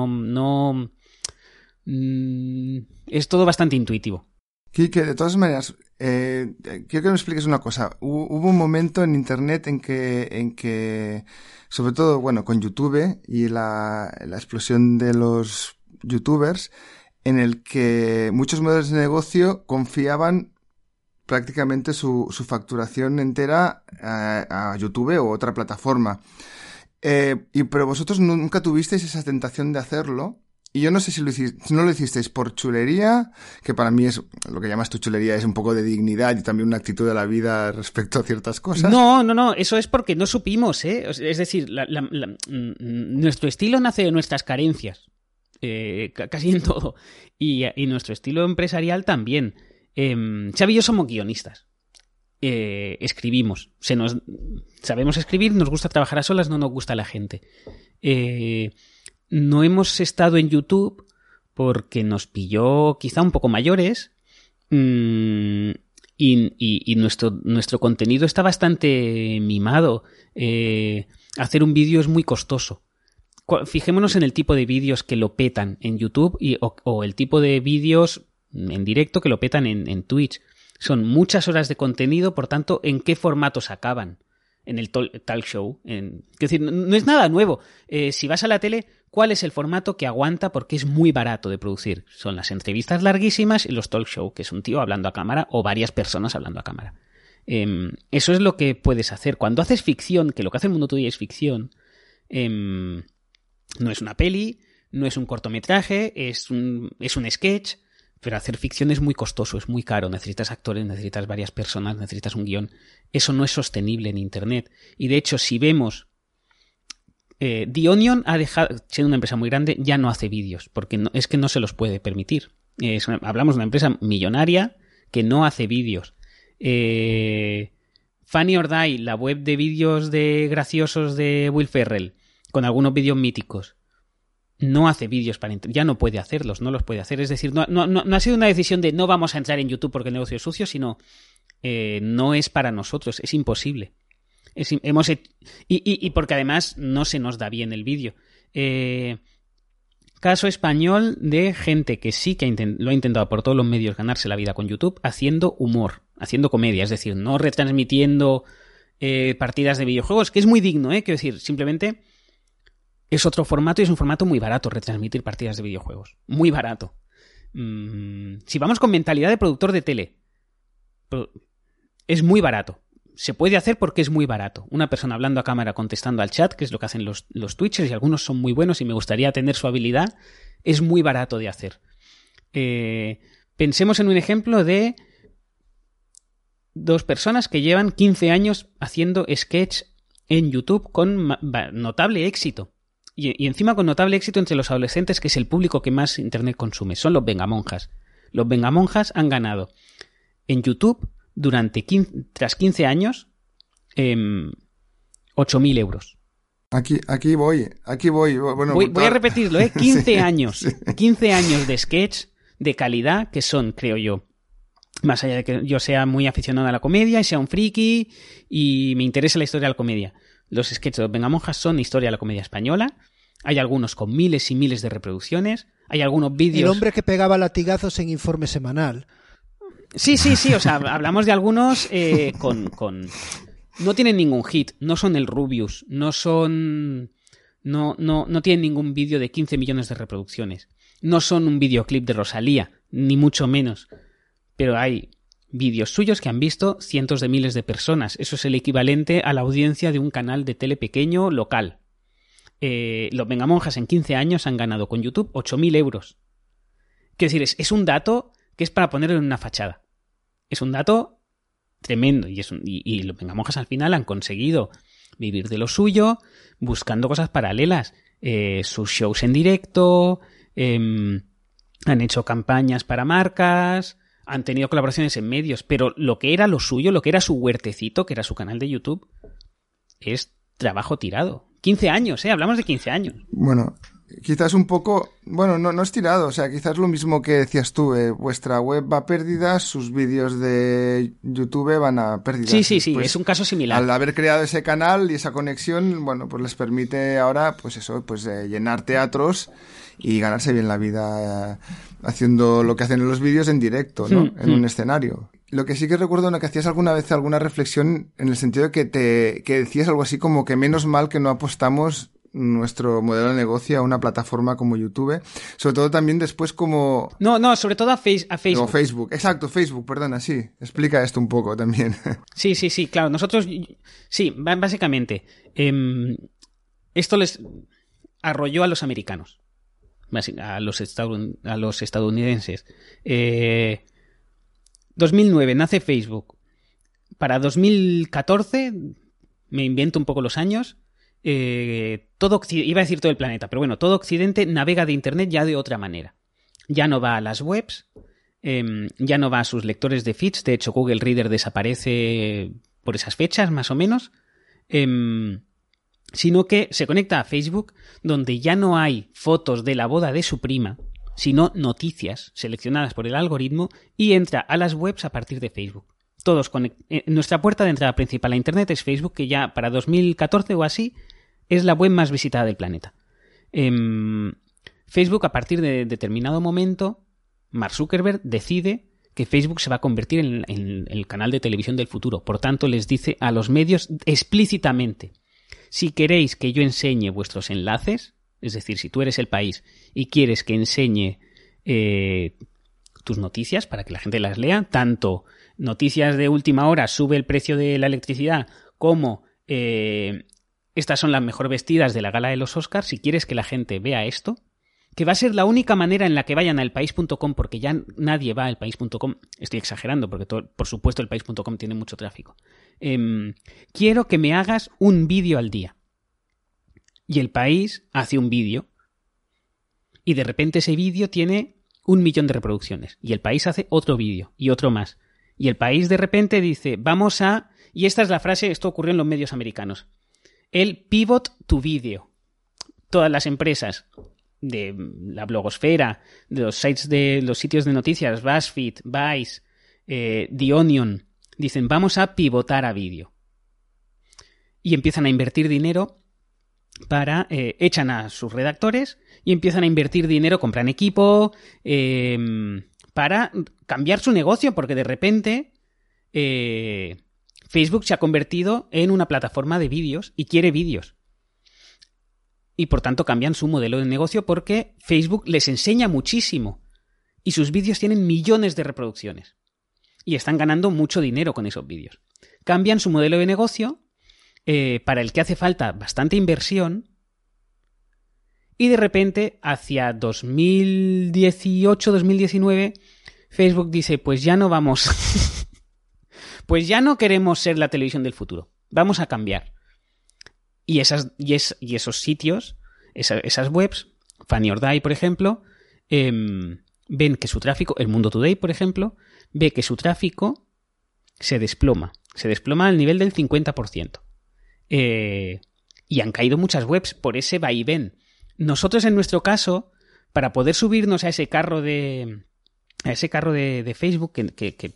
Es todo bastante intuitivo. Quique, de todas maneras, quiero que me expliques una cosa. Hubo un momento en Internet en que sobre todo, bueno, con YouTube y la explosión de los YouTubers, en el que muchos modelos de negocio confiaban prácticamente su facturación entera a YouTube o otra plataforma. Pero vosotros nunca tuvisteis esa tentación de hacerlo. Y yo no sé si no lo hicisteis por chulería, que para mí es lo que llamas tu chulería, es un poco de dignidad y también una actitud de la vida respecto a ciertas cosas. No, eso es porque no supimos, ¿eh? Es decir, nuestro estilo nace de nuestras carencias, casi en todo, y nuestro estilo empresarial también. Xavi y yo somos guionistas. Escribimos, sabemos escribir, nos gusta trabajar a solas, no nos gusta la gente. No hemos estado en YouTube porque nos pilló quizá un poco mayores, y nuestro contenido está bastante mimado. Hacer un vídeo es muy costoso. Fijémonos en el tipo de vídeos que lo petan en YouTube o el tipo de vídeos en directo que lo petan en Twitch. Son muchas horas de contenido, por tanto, ¿en qué formatos acaban? En el talk show. Es decir, no es nada nuevo. Si vas a la tele, ¿cuál es el formato que aguanta? Porque es muy barato de producir. Son las entrevistas larguísimas y los talk show, que es un tío hablando a cámara o varias personas hablando a cámara. Eso es lo que puedes hacer. Cuando haces ficción, que lo que hace el Mundo Today es ficción, no es una peli, no es un cortometraje, es un sketch. Pero hacer ficción es muy costoso, es muy caro. Necesitas actores, necesitas varias personas, necesitas un guión. Eso no es sostenible en Internet. Y de hecho, si vemos... The Onion ha dejado, siendo una empresa muy grande, ya no hace vídeos, porque es que no se los puede permitir. Hablamos de una empresa millonaria que no hace vídeos. Funny or Die, la web de vídeos graciosos de Will Ferrell, con algunos vídeos míticos, no hace vídeos ya no puede hacerlos, no los puede hacer. Es decir, no ha sido una decisión de no vamos a entrar en YouTube porque el negocio es sucio, sino no es para nosotros, es imposible. Y porque además no se nos da bien el vídeo. Caso español de gente que sí que lo ha intentado por todos los medios ganarse la vida con YouTube haciendo humor, haciendo comedia, es decir, no retransmitiendo partidas de videojuegos, que es muy digno, quiero decir, simplemente es otro formato y es un formato muy barato retransmitir partidas de videojuegos, muy barato. Si vamos con mentalidad de productor de tele, es muy barato. Se puede hacer porque es muy barato. Una persona hablando a cámara contestando al chat, que es lo que hacen los Twitchers, y algunos son muy buenos y me gustaría tener su habilidad, es muy barato de hacer. Pensemos en un ejemplo de 2 personas que llevan 15 años haciendo sketch en YouTube con notable éxito. Y encima con notable éxito entre los adolescentes, que es el público que más Internet consume. Son los vengamonjas. Los vengamonjas han ganado en YouTube tras 15 años 8.000 euros. Aquí voy. Bueno, voy a repetirlo, 15 sí, años. Sí. 15 años de sketch de calidad que son, creo yo, más allá de que yo sea muy aficionado a la comedia y sea un friki y me interese la historia de la comedia. Los sketches de los vengamonjas son historia de la comedia española. Hay algunos con miles y miles de reproducciones. Hay algunos vídeos... El hombre que pegaba latigazos en Informe Semanal. Sí. O sea, hablamos de algunos no tienen ningún hit, no son el Rubius, no tienen ningún vídeo de 15 millones de reproducciones, no son un videoclip de Rosalía, ni mucho menos, pero hay vídeos suyos que han visto cientos de miles de personas. Eso es el equivalente a la audiencia de un canal de tele pequeño local. Los Vengamonjas en 15 años han ganado con YouTube 8.000 euros. Quiero decir, es un dato que es para ponerlo en una fachada. Es un dato tremendo y los Vengamonjas al final han conseguido vivir de lo suyo buscando cosas paralelas. Sus shows en directo, han hecho campañas para marcas, han tenido colaboraciones en medios, pero lo que era lo suyo, lo que era su huertecito, que era su canal de YouTube, es trabajo tirado. 15 años, hablamos de 15 años. Bueno, quizás un poco... Bueno, no es tirado, o sea, quizás lo mismo que decías tú, vuestra web va a pérdidas, sus vídeos de YouTube van a pérdidas. Sí, pues, es un caso similar. Al haber creado ese canal y esa conexión, bueno, pues les permite ahora, pues eso, pues llenar teatros y ganarse bien la vida haciendo lo que hacen en los vídeos en directo, ¿no? En un escenario. Lo que sí que recuerdo es que hacías alguna vez alguna reflexión en el sentido de que decías algo así como que menos mal que no apostamos nuestro modelo de negocio a una plataforma como YouTube, sobre todo también después como... No, sobre todo a Facebook. O Facebook, exacto, Facebook, perdona, sí. Explica esto un poco también. Sí, claro, nosotros... Sí, básicamente, esto les arrolló a los americanos, a los estadounidenses. 2009 nace Facebook. Para 2014, me invento un poco los años, iba a decir todo el planeta, pero bueno, todo Occidente navega de Internet ya de otra manera. Ya no va a las webs, ya no va a sus lectores de feeds. De hecho, Google Reader desaparece por esas fechas, más o menos, sino que se conecta a Facebook, donde ya no hay fotos de la boda de su prima, sino noticias seleccionadas por el algoritmo, y entra a las webs a partir de Facebook. Nuestra puerta de entrada principal a Internet es Facebook, que ya para 2014 o así es la web más visitada del planeta. Facebook, a partir de determinado momento, Mark Zuckerberg decide que Facebook se va a convertir en el canal de televisión del futuro. Por tanto, les dice a los medios explícitamente: si queréis que yo enseñe vuestros enlaces, es decir, si tú eres El País y quieres que enseñe tus noticias para que la gente las lea, tanto noticias de última hora, sube el precio de la electricidad, como estas son las mejor vestidas de la gala de los Oscars, si quieres que la gente vea esto, que va a ser la única manera en la que vayan a elpaís.com, porque ya nadie va a elpaís.com, estoy exagerando porque por supuesto elpaís.com tiene mucho tráfico, quiero que me hagas un vídeo al día. Y El País hace un vídeo y de repente ese vídeo tiene 1 millón de reproducciones, y El País hace otro vídeo y otro más, y El País de repente dice y esta es la frase, esto ocurrió en los medios americanos, el pivot to video. Todas las empresas de la blogosfera, de los sitios de noticias, BuzzFeed, Vice, The Onion, dicen vamos a pivotar a vídeo, y empiezan a invertir dinero echan a sus redactores y empiezan a invertir dinero, compran equipo para cambiar su negocio, porque de repente Facebook se ha convertido en una plataforma de vídeos y quiere vídeos. Y por tanto cambian su modelo de negocio, porque Facebook les enseña muchísimo y sus vídeos tienen millones de reproducciones y están ganando mucho dinero con esos vídeos. Cambian su modelo de negocio, para el que hace falta bastante inversión, y de repente hacia 2018-2019 Facebook dice pues ya no vamos pues ya no queremos ser la televisión del futuro, vamos a cambiar. Y esos sitios, esas webs, Funny or Die, por ejemplo, ven que su tráfico, El Mundo Today, por ejemplo, ve que su tráfico se desploma al nivel del 50%. Y han caído muchas webs por ese vaivén. Nosotros, en nuestro caso, para poder subirnos a ese carro de Facebook, que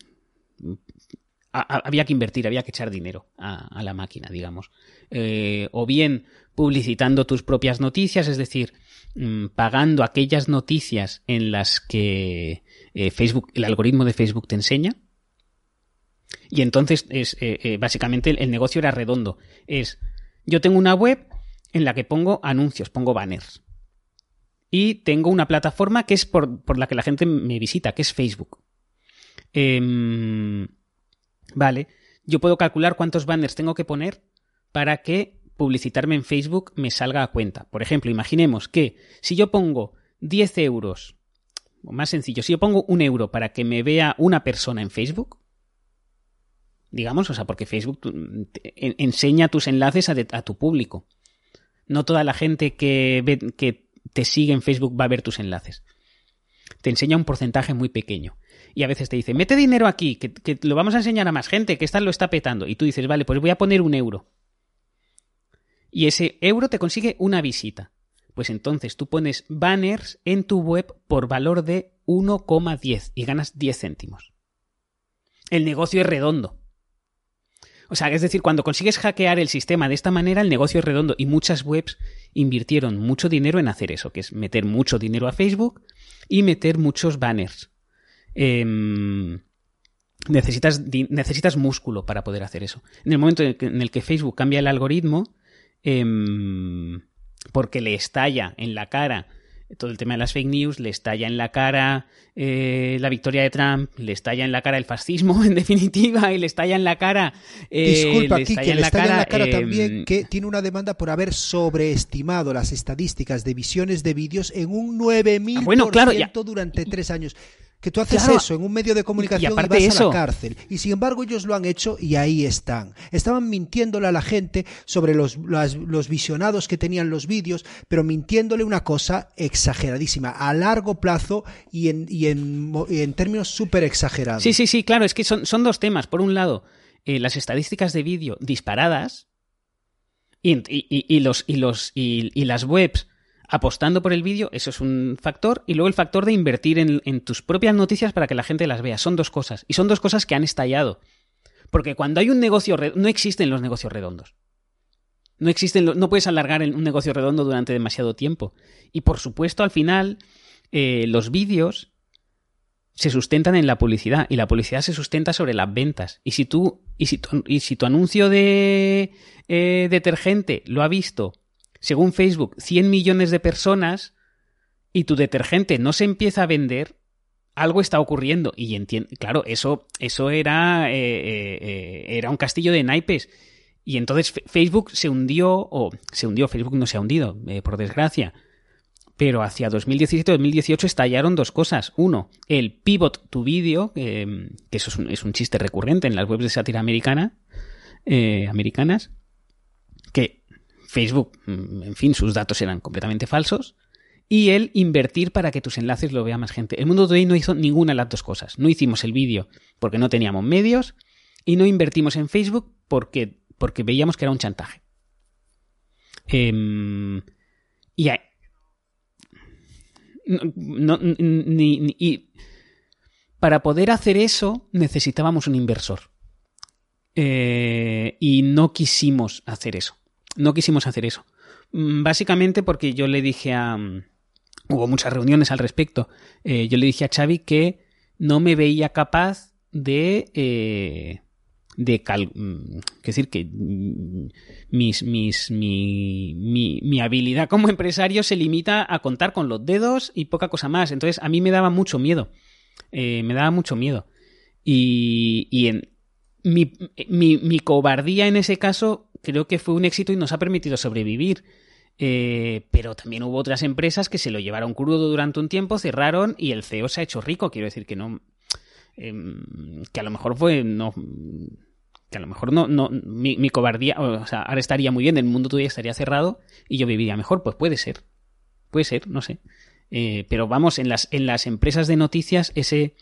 había que invertir, había que echar dinero a la máquina, digamos, o bien publicitando tus propias noticias, es decir, pagando aquellas noticias en las que el algoritmo de Facebook te enseña, Y entonces básicamente el negocio era redondo. Yo tengo una web en la que pongo anuncios, pongo banners. Y tengo una plataforma que es por la que la gente me visita, que es Facebook. Vale, yo puedo calcular cuántos banners tengo que poner para que publicitarme en Facebook me salga a cuenta. Por ejemplo, imaginemos que si yo pongo 10 euros, o más sencillo, si yo pongo 1 euro para que me vea una persona en Facebook, digamos, o sea, porque Facebook enseña tus enlaces a tu público. No toda la gente que te sigue en Facebook va a ver tus enlaces. Te enseña un porcentaje muy pequeño. Y a veces te dice, mete dinero aquí, que lo vamos a enseñar a más gente, que esta lo está petando. Y tú dices, vale, pues voy a poner 1 euro. Y ese euro te consigue una visita. Pues entonces tú pones banners en tu web por valor de 1,10 y ganas 10 céntimos. El negocio es redondo. O sea, es decir, cuando consigues hackear el sistema de esta manera, el negocio es redondo. Y muchas webs invirtieron mucho dinero en hacer eso, que es meter mucho dinero a Facebook y meter muchos banners. Necesitas músculo para poder hacer eso. En el momento en el que Facebook cambia el algoritmo, porque le estalla en la cara todo el tema de las fake news, le estalla en la cara la victoria de Trump, le estalla en la cara el fascismo, en definitiva, y le estalla en la cara... Disculpa, Quique, le estalla en la cara también que tiene una demanda por haber sobreestimado las estadísticas de visiones de vídeos en un 9.000% durante 3 años. Que tú haces eso en un medio de comunicación y vas a la cárcel. Y sin embargo ellos lo han hecho y ahí están. Estaban mintiéndole a la gente sobre los visionados que tenían los vídeos, pero mintiéndole una cosa exageradísima, a largo plazo y en términos súper exagerados. Sí, claro, es que son dos temas. Por un lado, las estadísticas de vídeo disparadas y las webs apostando por el vídeo, eso es un factor, y luego el factor de invertir en tus propias noticias para que la gente las vea. Son dos cosas, y son dos cosas que han estallado. Porque cuando hay un negocio no existen los negocios redondos. No puedes alargar un negocio redondo durante demasiado tiempo. Y por supuesto, al final, los vídeos se sustentan en la publicidad, y la publicidad se sustenta sobre las ventas. Y si tu anuncio de detergente lo ha visto, según Facebook, 100 millones de personas, y tu detergente no se empieza a vender, algo está ocurriendo. Y claro, eso era un castillo de naipes. Y entonces Facebook Facebook no se ha hundido, por desgracia. Pero hacia 2017-2018 estallaron dos cosas. Uno, el pivot to video, que eso es un chiste recurrente en las webs de sátira americanas, que Facebook, en fin, sus datos eran completamente falsos, y el invertir para que tus enlaces lo vea más gente. El Mundo Today no hizo ninguna de las dos cosas. No hicimos el vídeo porque no teníamos medios, y no invertimos en Facebook porque veíamos que era un chantaje. Y para poder hacer eso necesitábamos un inversor. Y no quisimos hacer eso. Básicamente porque yo le dije hubo muchas reuniones al respecto. Yo le dije a Xavi que no me veía capaz de decir que mi habilidad como empresario se limita a contar con los dedos y poca cosa más. Entonces a mí me daba mucho miedo. Mi cobardía en ese caso creo que fue un éxito y nos ha permitido sobrevivir. Pero también hubo otras empresas que se lo llevaron crudo durante un tiempo, cerraron y el CEO se ha hecho rico. Quiero decir que no, que a lo mejor mi cobardía, o sea, ahora estaría muy bien, el Mundo Today estaría cerrado y yo viviría mejor. Pues puede ser, no sé. Pero vamos, en las empresas de noticias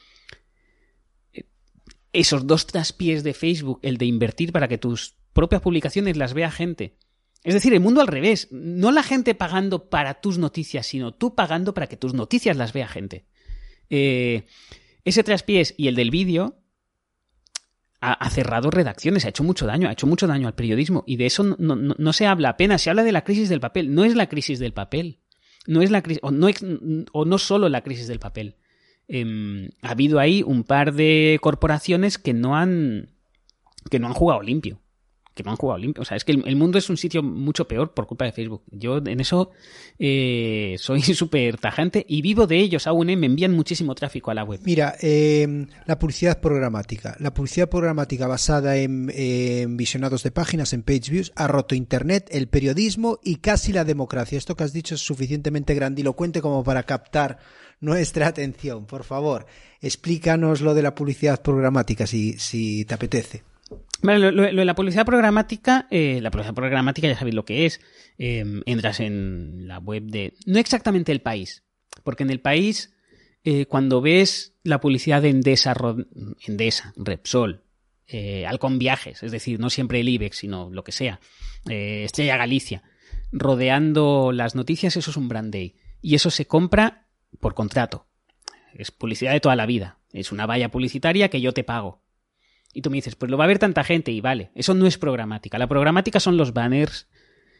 esos dos traspiés de Facebook, el de invertir para que tus propias publicaciones las vea gente. Es decir, el mundo al revés. No la gente pagando para tus noticias, sino tú pagando para que tus noticias las vea gente. Ese traspiés y el del vídeo ha cerrado redacciones, ha hecho mucho daño al periodismo. Y de eso no se habla apenas. Se habla de la crisis del papel. No es la crisis del papel. No es la crisis, o no solo la crisis del papel. Ha habido ahí un par de corporaciones que no han que no han jugado limpio. O sea, es que el mundo es un sitio mucho peor por culpa de Facebook. Yo en eso soy súper tajante y vivo de ellos aún, me envían muchísimo tráfico a la web. Mira, la publicidad programática. La publicidad programática basada en visionados de páginas, en page views, ha roto Internet, el periodismo y casi la democracia. Esto que has dicho es suficientemente grandilocuente como para captar nuestra atención. Por favor, explícanos lo de la publicidad programática si te apetece. Vale, lo de la publicidad programática, ya sabéis lo que es. Entras en la web de... No exactamente El País, porque en El País, cuando ves la publicidad de Endesa, Repsol, Halcón Viajes, es decir, no siempre el IBEX, sino lo que sea, Estrella Galicia, rodeando las noticias, eso es un brand day. Y eso se compra por contrato. Es publicidad de toda la vida. Es una valla publicitaria que yo te pago. Y tú me dices, pues lo va a ver tanta gente, y vale, eso no es programática. La programática son los banners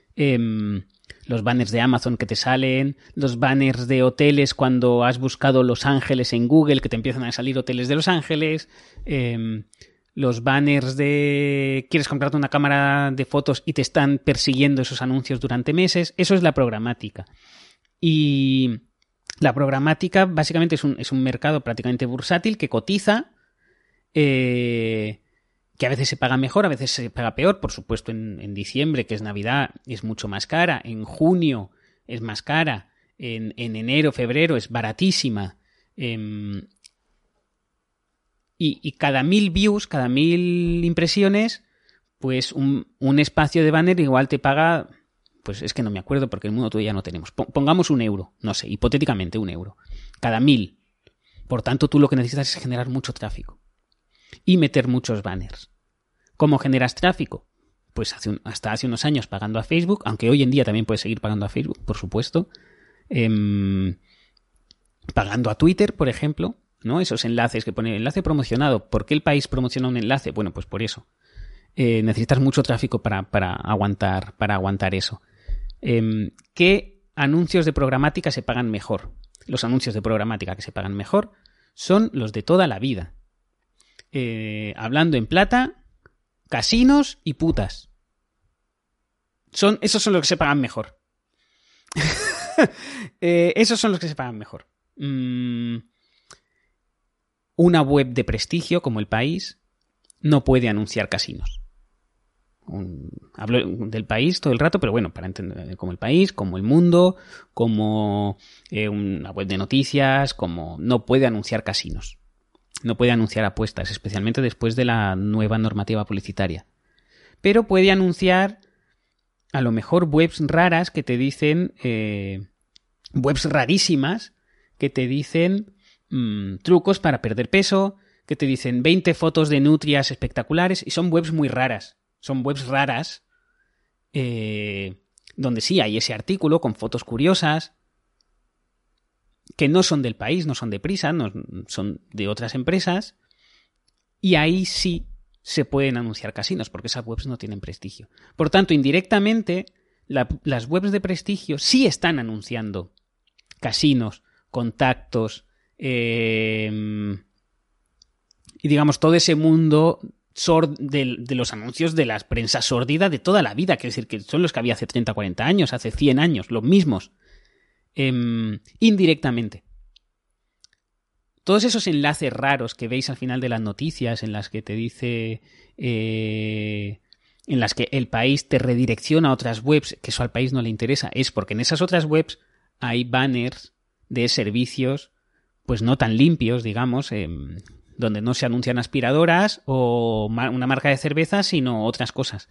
de Amazon que te salen, los banners de hoteles cuando has buscado Los Ángeles en Google, que te empiezan a salir hoteles de Los Ángeles, los banners de quieres comprarte una cámara de fotos y te están persiguiendo esos anuncios durante meses. Eso es la programática. Y la programática básicamente es un mercado prácticamente bursátil que cotiza, que a veces se paga mejor, a veces se paga peor. Por supuesto, en diciembre, que es Navidad, es mucho más cara. En junio es más cara. En enero, febrero es baratísima. Y cada 1000 views, cada 1000 impresiones, pues un espacio de banner igual te paga, pues es que no me acuerdo porque el mundo todavía no tenemos. Pongamos €1, no sé, hipotéticamente €1. Cada 1000. Por tanto, tú lo que necesitas es generar mucho tráfico y meter muchos banners. ¿Cómo generas tráfico? Pues hasta hace unos años pagando a Facebook, aunque hoy en día también puedes seguir pagando a Facebook, por supuesto. Pagando a Twitter, por ejemplo, ¿no? Esos enlaces que pone enlace promocionado. ¿Por qué El País promociona un enlace? Bueno, pues por eso. Necesitas mucho tráfico para aguantar eso. ¿Qué anuncios de programática se pagan mejor? Los anuncios de programática que se pagan mejor son los de toda la vida. Hablando en plata, casinos y putas. Esos son los que se pagan mejor. Esos son los que se pagan mejor. Una web de prestigio como El País no puede anunciar casinos. Hablo del País todo el rato, pero bueno, para entender, como El País, como El Mundo, como una web de noticias, como no puede anunciar casinos. No puede anunciar apuestas, especialmente después de la nueva normativa publicitaria. Pero puede anunciar, a lo mejor, webs raras que te dicen... webs rarísimas que te dicen trucos para perder peso, que te dicen 20 fotos de nutrias espectaculares, y son webs muy raras. Son webs raras donde sí hay ese artículo con fotos curiosas que no son del País, no son de Prisa, no, son de otras empresas, y ahí sí se pueden anunciar casinos, porque esas webs no tienen prestigio. Por tanto, indirectamente, las webs de prestigio sí están anunciando casinos, contactos, y digamos todo ese mundo de los anuncios de la prensa sórdida de toda la vida, que es decir, que son los que había hace 30, 40 años, hace 100 años, los mismos. Indirectamente. Todos esos enlaces raros que veis al final de las noticias, en las que te dice... en las que El País te redirecciona a otras webs, que eso al País no le interesa, es porque en esas otras webs hay banners de servicios pues no tan limpios, digamos, donde no se anuncian aspiradoras o una marca de cerveza, sino otras cosas.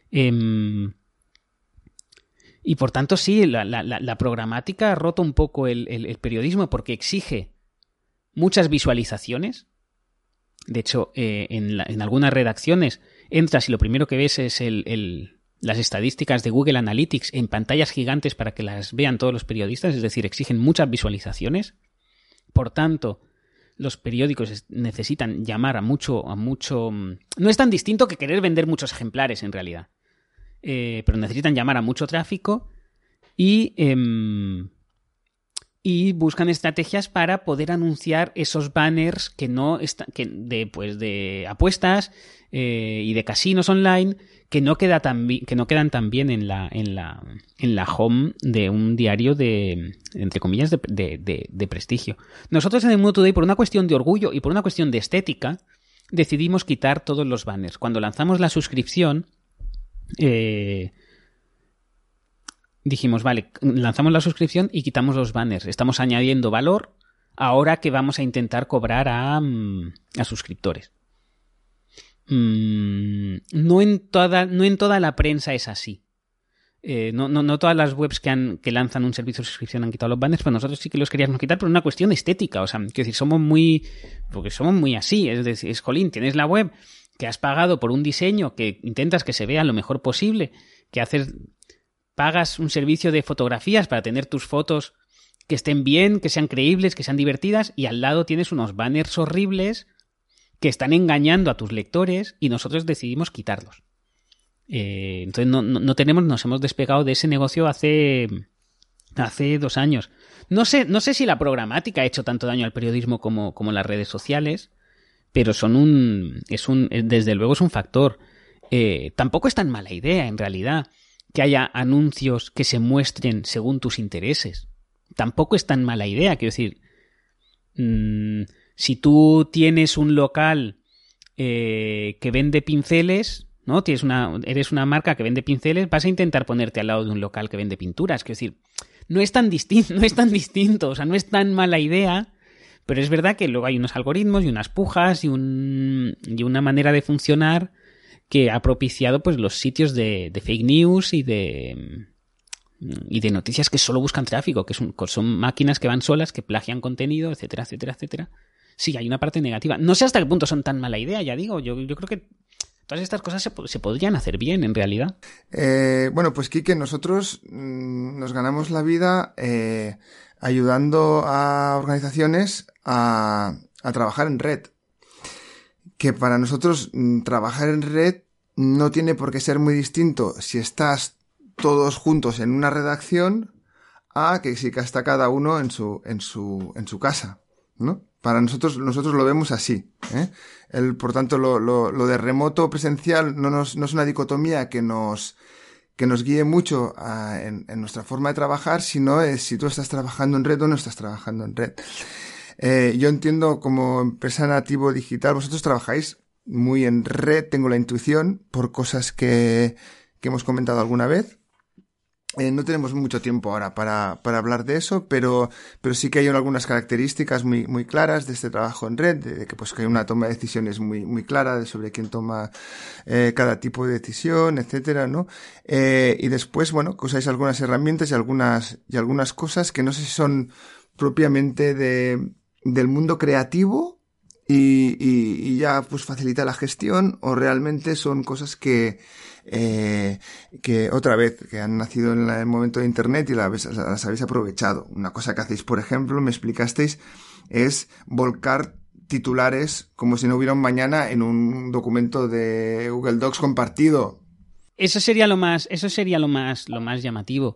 Y por tanto sí, la programática ha roto un poco el periodismo, porque exige muchas visualizaciones. De hecho, en algunas redacciones entras y lo primero que ves es las estadísticas de Google Analytics en pantallas gigantes para que las vean todos los periodistas, es decir, exigen muchas visualizaciones. Por tanto, los periódicos necesitan llamar a mucho... No es tan distinto que querer vender muchos ejemplares, en realidad. Pero necesitan llamar a mucho tráfico y y buscan estrategias para poder anunciar esos banners que no están, de apuestas y de casinos online que no quedan tan bien en la home de un diario de, entre comillas, de prestigio. Nosotros en el Mundo Today, por una cuestión de orgullo y por una cuestión de estética, decidimos quitar todos los banners. Cuando lanzamos la suscripción, dijimos, vale, lanzamos la suscripción y quitamos los banners. Estamos añadiendo valor ahora que vamos a intentar cobrar a suscriptores. No en toda la prensa es así. No todas las webs que lanzan un servicio de suscripción han quitado los banners, pero nosotros sí que los queríamos quitar por una cuestión estética. O sea, quiero decir, somos muy así. Es decir, jolín, tienes la web que has pagado por un diseño que intentas que se vea lo mejor posible, pagas un servicio de fotografías para tener tus fotos que estén bien, que sean creíbles, que sean divertidas, y al lado tienes unos banners horribles que están engañando a tus lectores y nosotros decidimos quitarlos. Entonces nos hemos despegado de ese negocio hace 2 años. No sé si la programática ha hecho tanto daño al periodismo como las redes sociales, pero desde luego es un factor. Tampoco es tan mala idea, en realidad, que haya anuncios que se muestren según tus intereses. Tampoco es tan mala idea, quiero decir, si tú tienes un local que vende pinceles, ¿no? Eres una marca que vende pinceles, vas a intentar ponerte al lado de un local que vende pinturas. Quiero decir, no es tan distinto, o sea, no es tan mala idea, pero es verdad que luego hay unos algoritmos y unas pujas y una manera de funcionar que ha propiciado pues los sitios de fake news y de noticias que solo buscan tráfico, que son máquinas que van solas, que plagian contenido, etcétera, etcétera, etcétera. Sí, hay una parte negativa. No sé hasta qué punto son tan mala idea, ya digo. Yo creo que todas estas cosas se podrían hacer bien, en realidad. Bueno, pues Quique, nosotros nos ganamos la vida ayudando a organizaciones a trabajar en red. Que para nosotros trabajar en red no tiene por qué ser muy distinto si estás todos juntos en una redacción a que si está cada uno en su casa, ¿no? Para nosotros lo vemos así, ¿eh? Por tanto, lo de remoto presencial no es una dicotomía que nos guíe mucho en nuestra forma de trabajar, sino es si tú estás trabajando en red o no estás trabajando en red. Yo entiendo como empresa nativo digital, vosotros trabajáis muy en red, tengo la intuición, por cosas que hemos comentado alguna vez. No tenemos mucho tiempo ahora para hablar de eso, pero sí que hay algunas características muy, muy claras de este trabajo en red, de que pues que hay una toma de decisiones muy, muy clara sobre quién toma cada tipo de decisión, etcétera, ¿no? Y después, bueno, que usáis algunas herramientas y algunas cosas que no sé si son propiamente del mundo creativo y ya pues facilita la gestión, o realmente son cosas que otra vez, que han nacido en el momento de internet y las habéis aprovechado. Una cosa que hacéis, por ejemplo, me explicasteis, es volcar titulares como si no hubiera un mañana en un documento de Google Docs compartido. Eso sería lo más llamativo.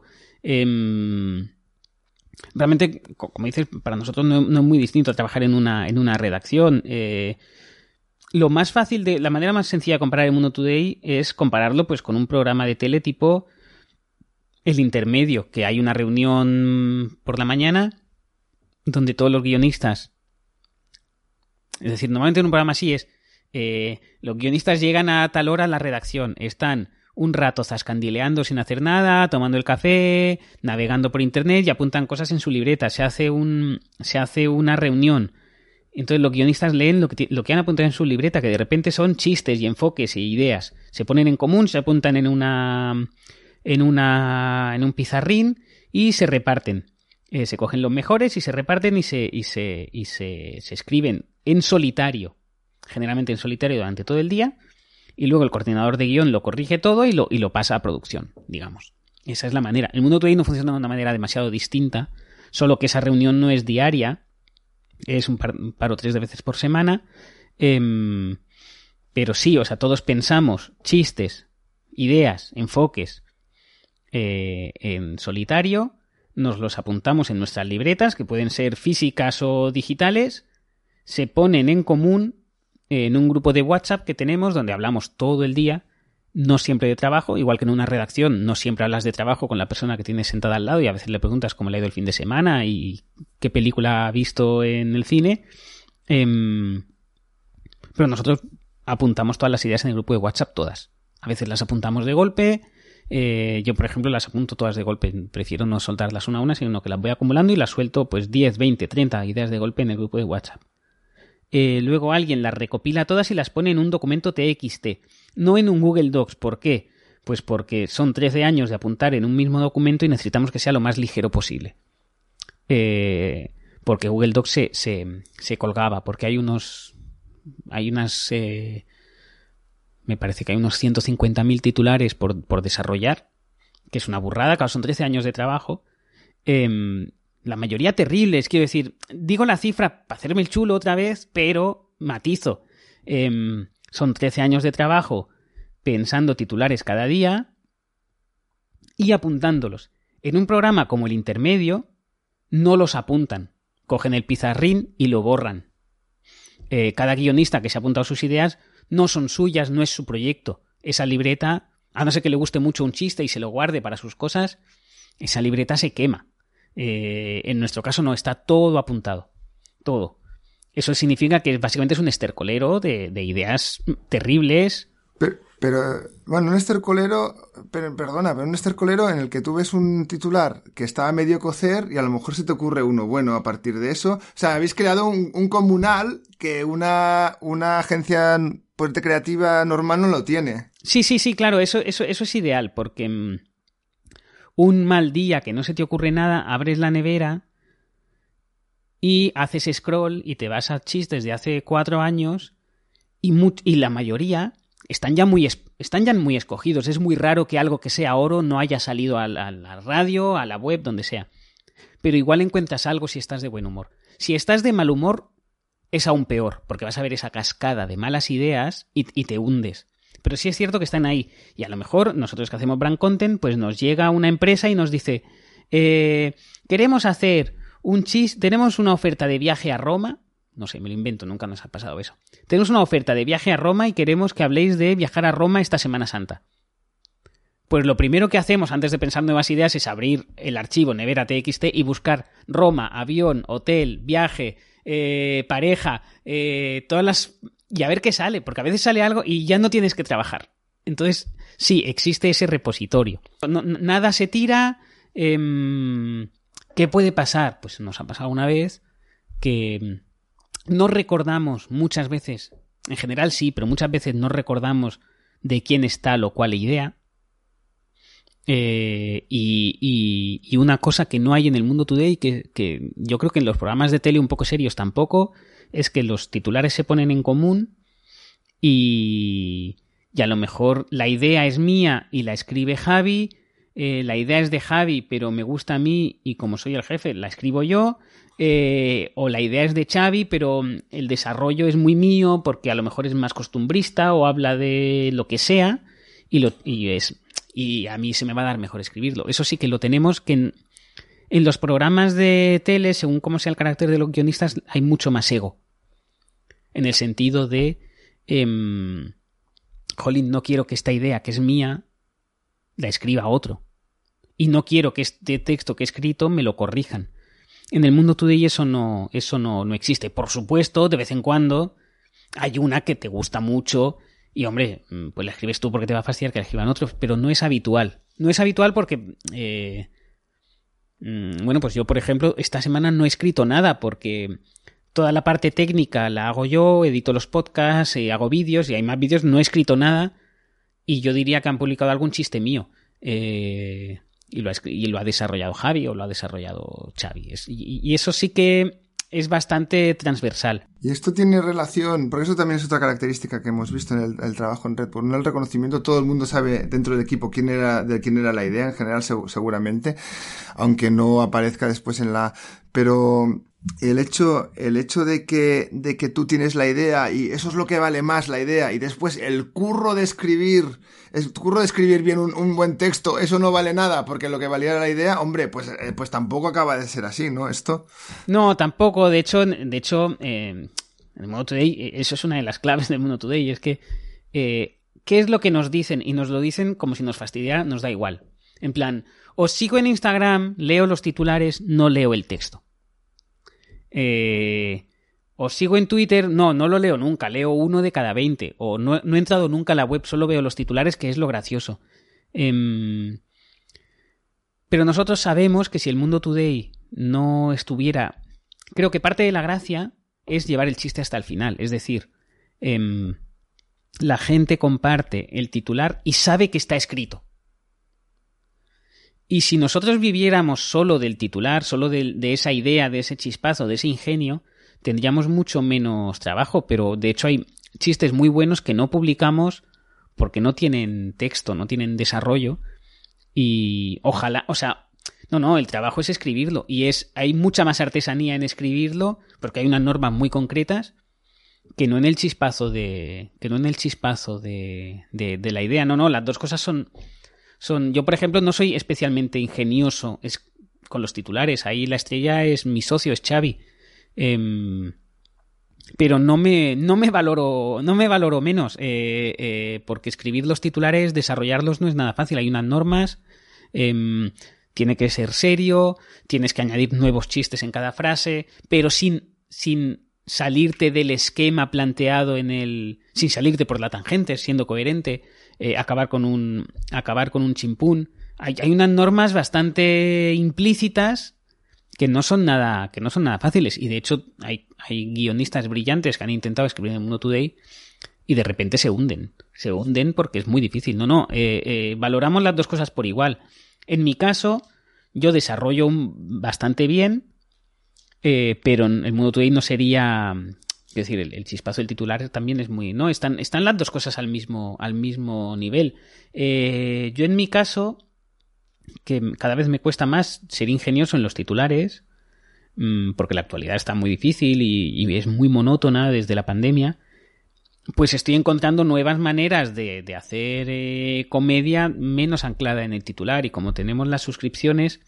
Realmente, como dices, para nosotros no es muy distinto trabajar en una redacción. Lo más fácil, la manera más sencilla de comparar el Mundo Today es compararlo pues con un programa de tele tipo El Intermedio, que hay una reunión por la mañana donde todos los guionistas, es decir, normalmente en un programa así es, los guionistas llegan a tal hora a la redacción, están un rato zascandileando sin hacer nada, tomando el café, navegando por internet y apuntan cosas en su libreta, se hace una reunión. Entonces los guionistas leen lo que han apuntado en su libreta, que de repente son chistes y enfoques y ideas. Se ponen en común, se apuntan en un pizarrín y se reparten. Se cogen los mejores y se reparten y se escriben en solitario, generalmente en solitario durante todo el día, y luego el coordinador de guión lo corrige todo y lo pasa a producción, digamos. Esa es la manera. El Mundo Today no funciona de una manera demasiado distinta, solo que esa reunión no es diaria, es un par o 3 de veces por semana, pero sí, o sea, todos pensamos chistes, ideas, enfoques en solitario, nos los apuntamos en nuestras libretas, que pueden ser físicas o digitales, se ponen en común en un grupo de WhatsApp que tenemos donde hablamos todo el día, no siempre de trabajo, igual que en una redacción no siempre hablas de trabajo con la persona que tienes sentada al lado y a veces le preguntas cómo le ha ido el fin de semana y qué película ha visto en el cine. Pero nosotros apuntamos todas las ideas en el grupo de WhatsApp, todas. A veces las apuntamos de golpe. Yo, por ejemplo, las apunto todas de golpe. Prefiero no soltarlas una a una, sino que las voy acumulando y las suelto pues 10, 20, 30 ideas de golpe en el grupo de WhatsApp. Luego alguien las recopila todas y las pone en un documento TXT, no en un Google Docs. ¿Por qué? Pues porque son 13 años de apuntar en un mismo documento y necesitamos que sea lo más ligero posible. Porque Google Docs se colgaba, porque hay unas... me parece que hay unos 150.000 titulares por desarrollar, que es una burrada, claro, son 13 años de trabajo. La mayoría terribles, quiero decir, digo la cifra para hacerme el chulo otra vez, pero matizo. Son 13 años de trabajo pensando titulares cada día y apuntándolos. En un programa como el Intermedio no los apuntan, cogen el pizarrín y lo borran. Cada guionista que se ha apuntado sus ideas no son suyas, no es su proyecto. Esa libreta, a no ser que le guste mucho un chiste y se lo guarde para sus cosas, esa libreta se quema. En nuestro caso no, está todo apuntado. Todo. Eso significa que básicamente es un estercolero de ideas terribles. Pero bueno, un estercolero, pero un estercolero en el que tú ves un titular que está a medio cocer y a lo mejor se te ocurre uno bueno a partir de eso. O sea, habéis creado un comunal que una agencia creativa normal no lo tiene. Sí, claro, eso es ideal, porque un mal día que no se te ocurre nada, abres la nevera y haces scroll y te vas a chistes de hace 4 años y la mayoría están ya muy escogidos. Es muy raro que algo que sea oro no haya salido a la radio, a la web, donde sea. Pero igual encuentras algo si estás de buen humor. Si estás de mal humor, es aún peor, porque vas a ver esa cascada de malas ideas y te hundes. Pero sí es cierto que están ahí. Y a lo mejor nosotros que hacemos brand content, pues nos llega una empresa y nos dice queremos hacer un chiste, tenemos una oferta de viaje a Roma. No sé, me lo invento, nunca nos ha pasado eso. Tenemos una oferta de viaje a Roma y queremos que habléis de viajar a Roma esta Semana Santa. Pues lo primero que hacemos antes de pensar nuevas ideas es abrir el archivo Nevera TXT y buscar Roma, avión, hotel, viaje, pareja, todas las... y a ver qué sale, porque a veces sale algo y ya no tienes que trabajar. Entonces, sí, existe ese repositorio. Nada se tira. ¿Qué puede pasar? Pues nos ha pasado una vez que no recordamos muchas veces, en general sí, pero muchas veces no recordamos de quién es tal o cual idea. Y una cosa que no hay en el mundo today, que yo creo que en los programas de tele un poco serios tampoco, es que los titulares se ponen en común y a lo mejor la idea es mía y la escribe Javi, la idea es de Javi pero me gusta a mí y como soy el jefe la escribo yo, o la idea es de Xavi pero el desarrollo es muy mío porque a lo mejor es más costumbrista o habla de lo que sea y a mí se me va a dar mejor escribirlo. Eso sí que lo tenemos, que en los programas de tele, según cómo sea el carácter de los guionistas, hay mucho más ego. En el sentido de, jolín, no quiero que esta idea, que es mía, la escriba otro. Y no quiero que este texto que he escrito me lo corrijan. En el mundo today eso no existe. Por supuesto, de vez en cuando hay una que te gusta mucho y, hombre, pues la escribes tú porque te va a fastidiar que la escriban otros, pero no es habitual. No es habitual porque, bueno, pues yo, por ejemplo, esta semana no he escrito nada porque toda la parte técnica la hago yo, edito los podcasts, hago vídeos y hay más vídeos, no he escrito nada y yo diría que han publicado algún chiste mío. Y lo ha desarrollado Javi o lo ha desarrollado Xavi. Y eso sí que es bastante transversal. Y esto tiene relación, porque eso también es otra característica que hemos visto en el trabajo en red. Por el reconocimiento, todo el mundo sabe dentro del equipo de quién era la idea, en general seguramente, aunque no aparezca después en la... Pero el hecho de que tú tienes la idea y eso es lo que vale más, la idea, y después el curro de escribir bien un buen texto, eso no vale nada, porque lo que valía la idea, hombre, pues tampoco acaba de ser así, ¿no? Esto. No, tampoco. De hecho, en el Mundo Today, eso es una de las claves del Mundo Today, es que ¿qué es lo que nos dicen? Y nos lo dicen como si nos fastidiara, nos da igual. En plan, os sigo en Instagram, leo los titulares, no leo el texto. Os sigo en Twitter, no lo leo nunca, leo uno de cada 20. O no he entrado nunca a la web, solo veo los titulares, que es lo gracioso. Pero nosotros sabemos que si el Mundo Today no estuviera... Creo que parte de la gracia es llevar el chiste hasta el final. Es decir, la gente comparte el titular y sabe que está escrito. Y si nosotros viviéramos solo del titular, solo de esa idea, de ese chispazo, de ese ingenio, tendríamos mucho menos trabajo. Pero de hecho hay chistes muy buenos que no publicamos porque no tienen texto, no tienen desarrollo. Y ojalá, o sea, no, el trabajo es escribirlo. Y hay mucha más artesanía en escribirlo porque hay unas normas muy concretas que no en el chispazo de la idea. No, las dos cosas son... Yo, por ejemplo, no soy especialmente ingenioso con los titulares. Ahí la estrella es mi socio, es Xavi. Pero no me valoro menos. Porque escribir los titulares, desarrollarlos no es nada fácil. Hay unas normas. Tiene que ser serio. Tienes que añadir nuevos chistes en cada frase. Pero sin salirte del esquema planteado sin salirte por la tangente, siendo coherente. Acabar con un chimpún. Hay unas normas bastante implícitas que no son nada fáciles, y de hecho hay guionistas brillantes que han intentado escribir en el Mundo Today y de repente se hunden porque es muy difícil. Valoramos las dos cosas por igual. En mi caso yo desarrollo bastante bien, pero en el Mundo Today no sería... Es decir, el chispazo del titular también es muy... No, están las dos cosas al mismo nivel. Yo en mi caso, que cada vez me cuesta más ser ingenioso en los titulares, porque la actualidad está muy difícil y es muy monótona desde la pandemia, pues estoy encontrando nuevas maneras de hacer comedia menos anclada en el titular. Y como tenemos las suscripciones...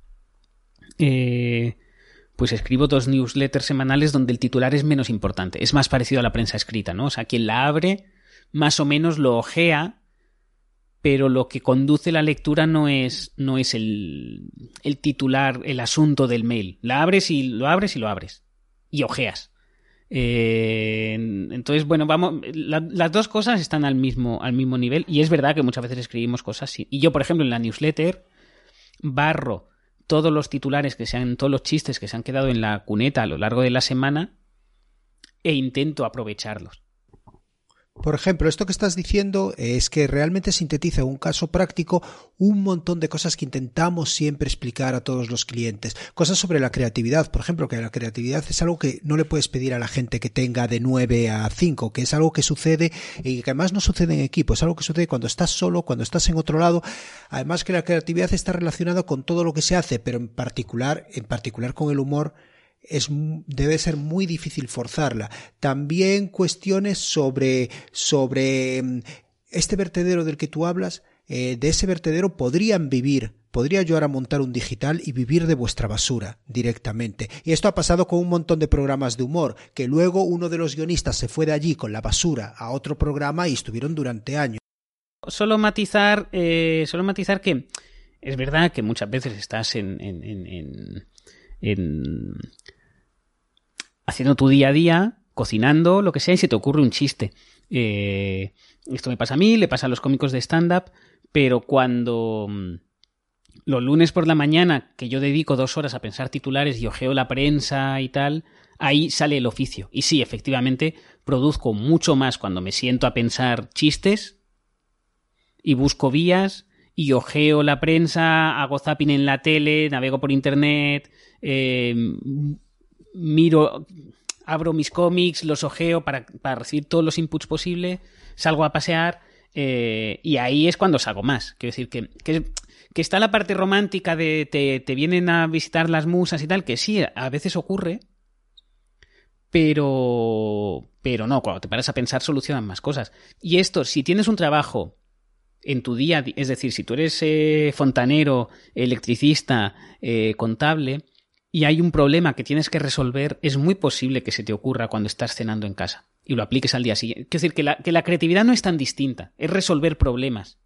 pues escribo 2 newsletters semanales donde el titular es menos importante. Es más parecido a la prensa escrita, ¿no? O sea, quien la abre más o menos lo ojea, pero lo que conduce la lectura no es el titular, el asunto del mail. Lo abres y lo abres. Y ojeas. Entonces, bueno, vamos, las dos cosas están al mismo nivel. Y es verdad que muchas veces escribimos cosas así. Y yo, por ejemplo, en la newsletter barro todos los titulares todos los chistes que se han quedado en la cuneta a lo largo de la semana e intento aprovecharlos. Por ejemplo, esto que estás diciendo es que realmente sintetiza en un caso práctico un montón de cosas que intentamos siempre explicar a todos los clientes. Cosas sobre la creatividad, por ejemplo, que la creatividad es algo que no le puedes pedir a la gente que tenga de 9 a 5, que es algo que sucede y que además no sucede en equipo, es algo que sucede cuando estás solo, cuando estás en otro lado. Además que la creatividad está relacionada con todo lo que se hace, pero en particular con el humor. Debe ser muy difícil forzarla. También cuestiones sobre este vertedero del que tú hablas, de ese vertedero podría yo ahora montar un digital y vivir de vuestra basura directamente. Y esto ha pasado con un montón de programas de humor, que luego uno de los guionistas se fue de allí con la basura a otro programa y estuvieron durante años. Solo matizar que es verdad que muchas veces estás haciendo tu día a día, cocinando, lo que sea, y se te ocurre un chiste. Esto me pasa a mí, le pasa a los cómicos de stand-up, pero cuando los lunes por la mañana, que yo dedico 2 horas a pensar titulares y ojeo la prensa y tal, ahí sale el oficio. Y sí, efectivamente, produzco mucho más cuando me siento a pensar chistes y busco vías y ojeo la prensa, hago zapping en la tele, navego por internet, abro mis cómics, los ojeo para recibir todos los inputs posibles, salgo a pasear y ahí es cuando salgo más. Quiero decir que Que está la parte romántica de te vienen a visitar las musas y tal, que sí, a veces ocurre, pero no, cuando te paras a pensar solucionan más cosas. Y esto, si tienes un trabajo en tu día, es decir, si tú eres fontanero, electricista, contable, y hay un problema que tienes que resolver, es muy posible que se te ocurra cuando estás cenando en casa y lo apliques al día siguiente. Es decir, que la creatividad no es tan distinta, es resolver problemas.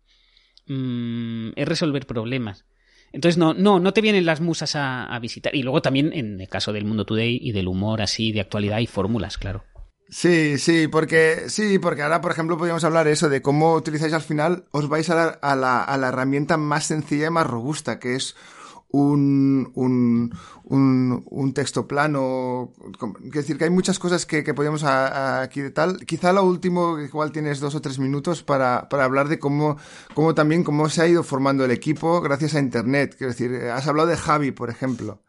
Entonces no te vienen las musas a visitar. Y luego también en el caso del Mundo Today y del humor así de actualidad hay fórmulas, claro. Sí, porque ahora, por ejemplo, podríamos hablar eso de cómo utilizáis al final, os vais a la herramienta más sencilla y más robusta, que es un texto plano. Es decir, que hay muchas cosas que podemos aquí de tal. Quizá lo último, igual tienes 2 o 3 minutos para hablar de cómo se ha ido formando el equipo gracias a Internet. Quiero decir, has hablado de Javi, por ejemplo.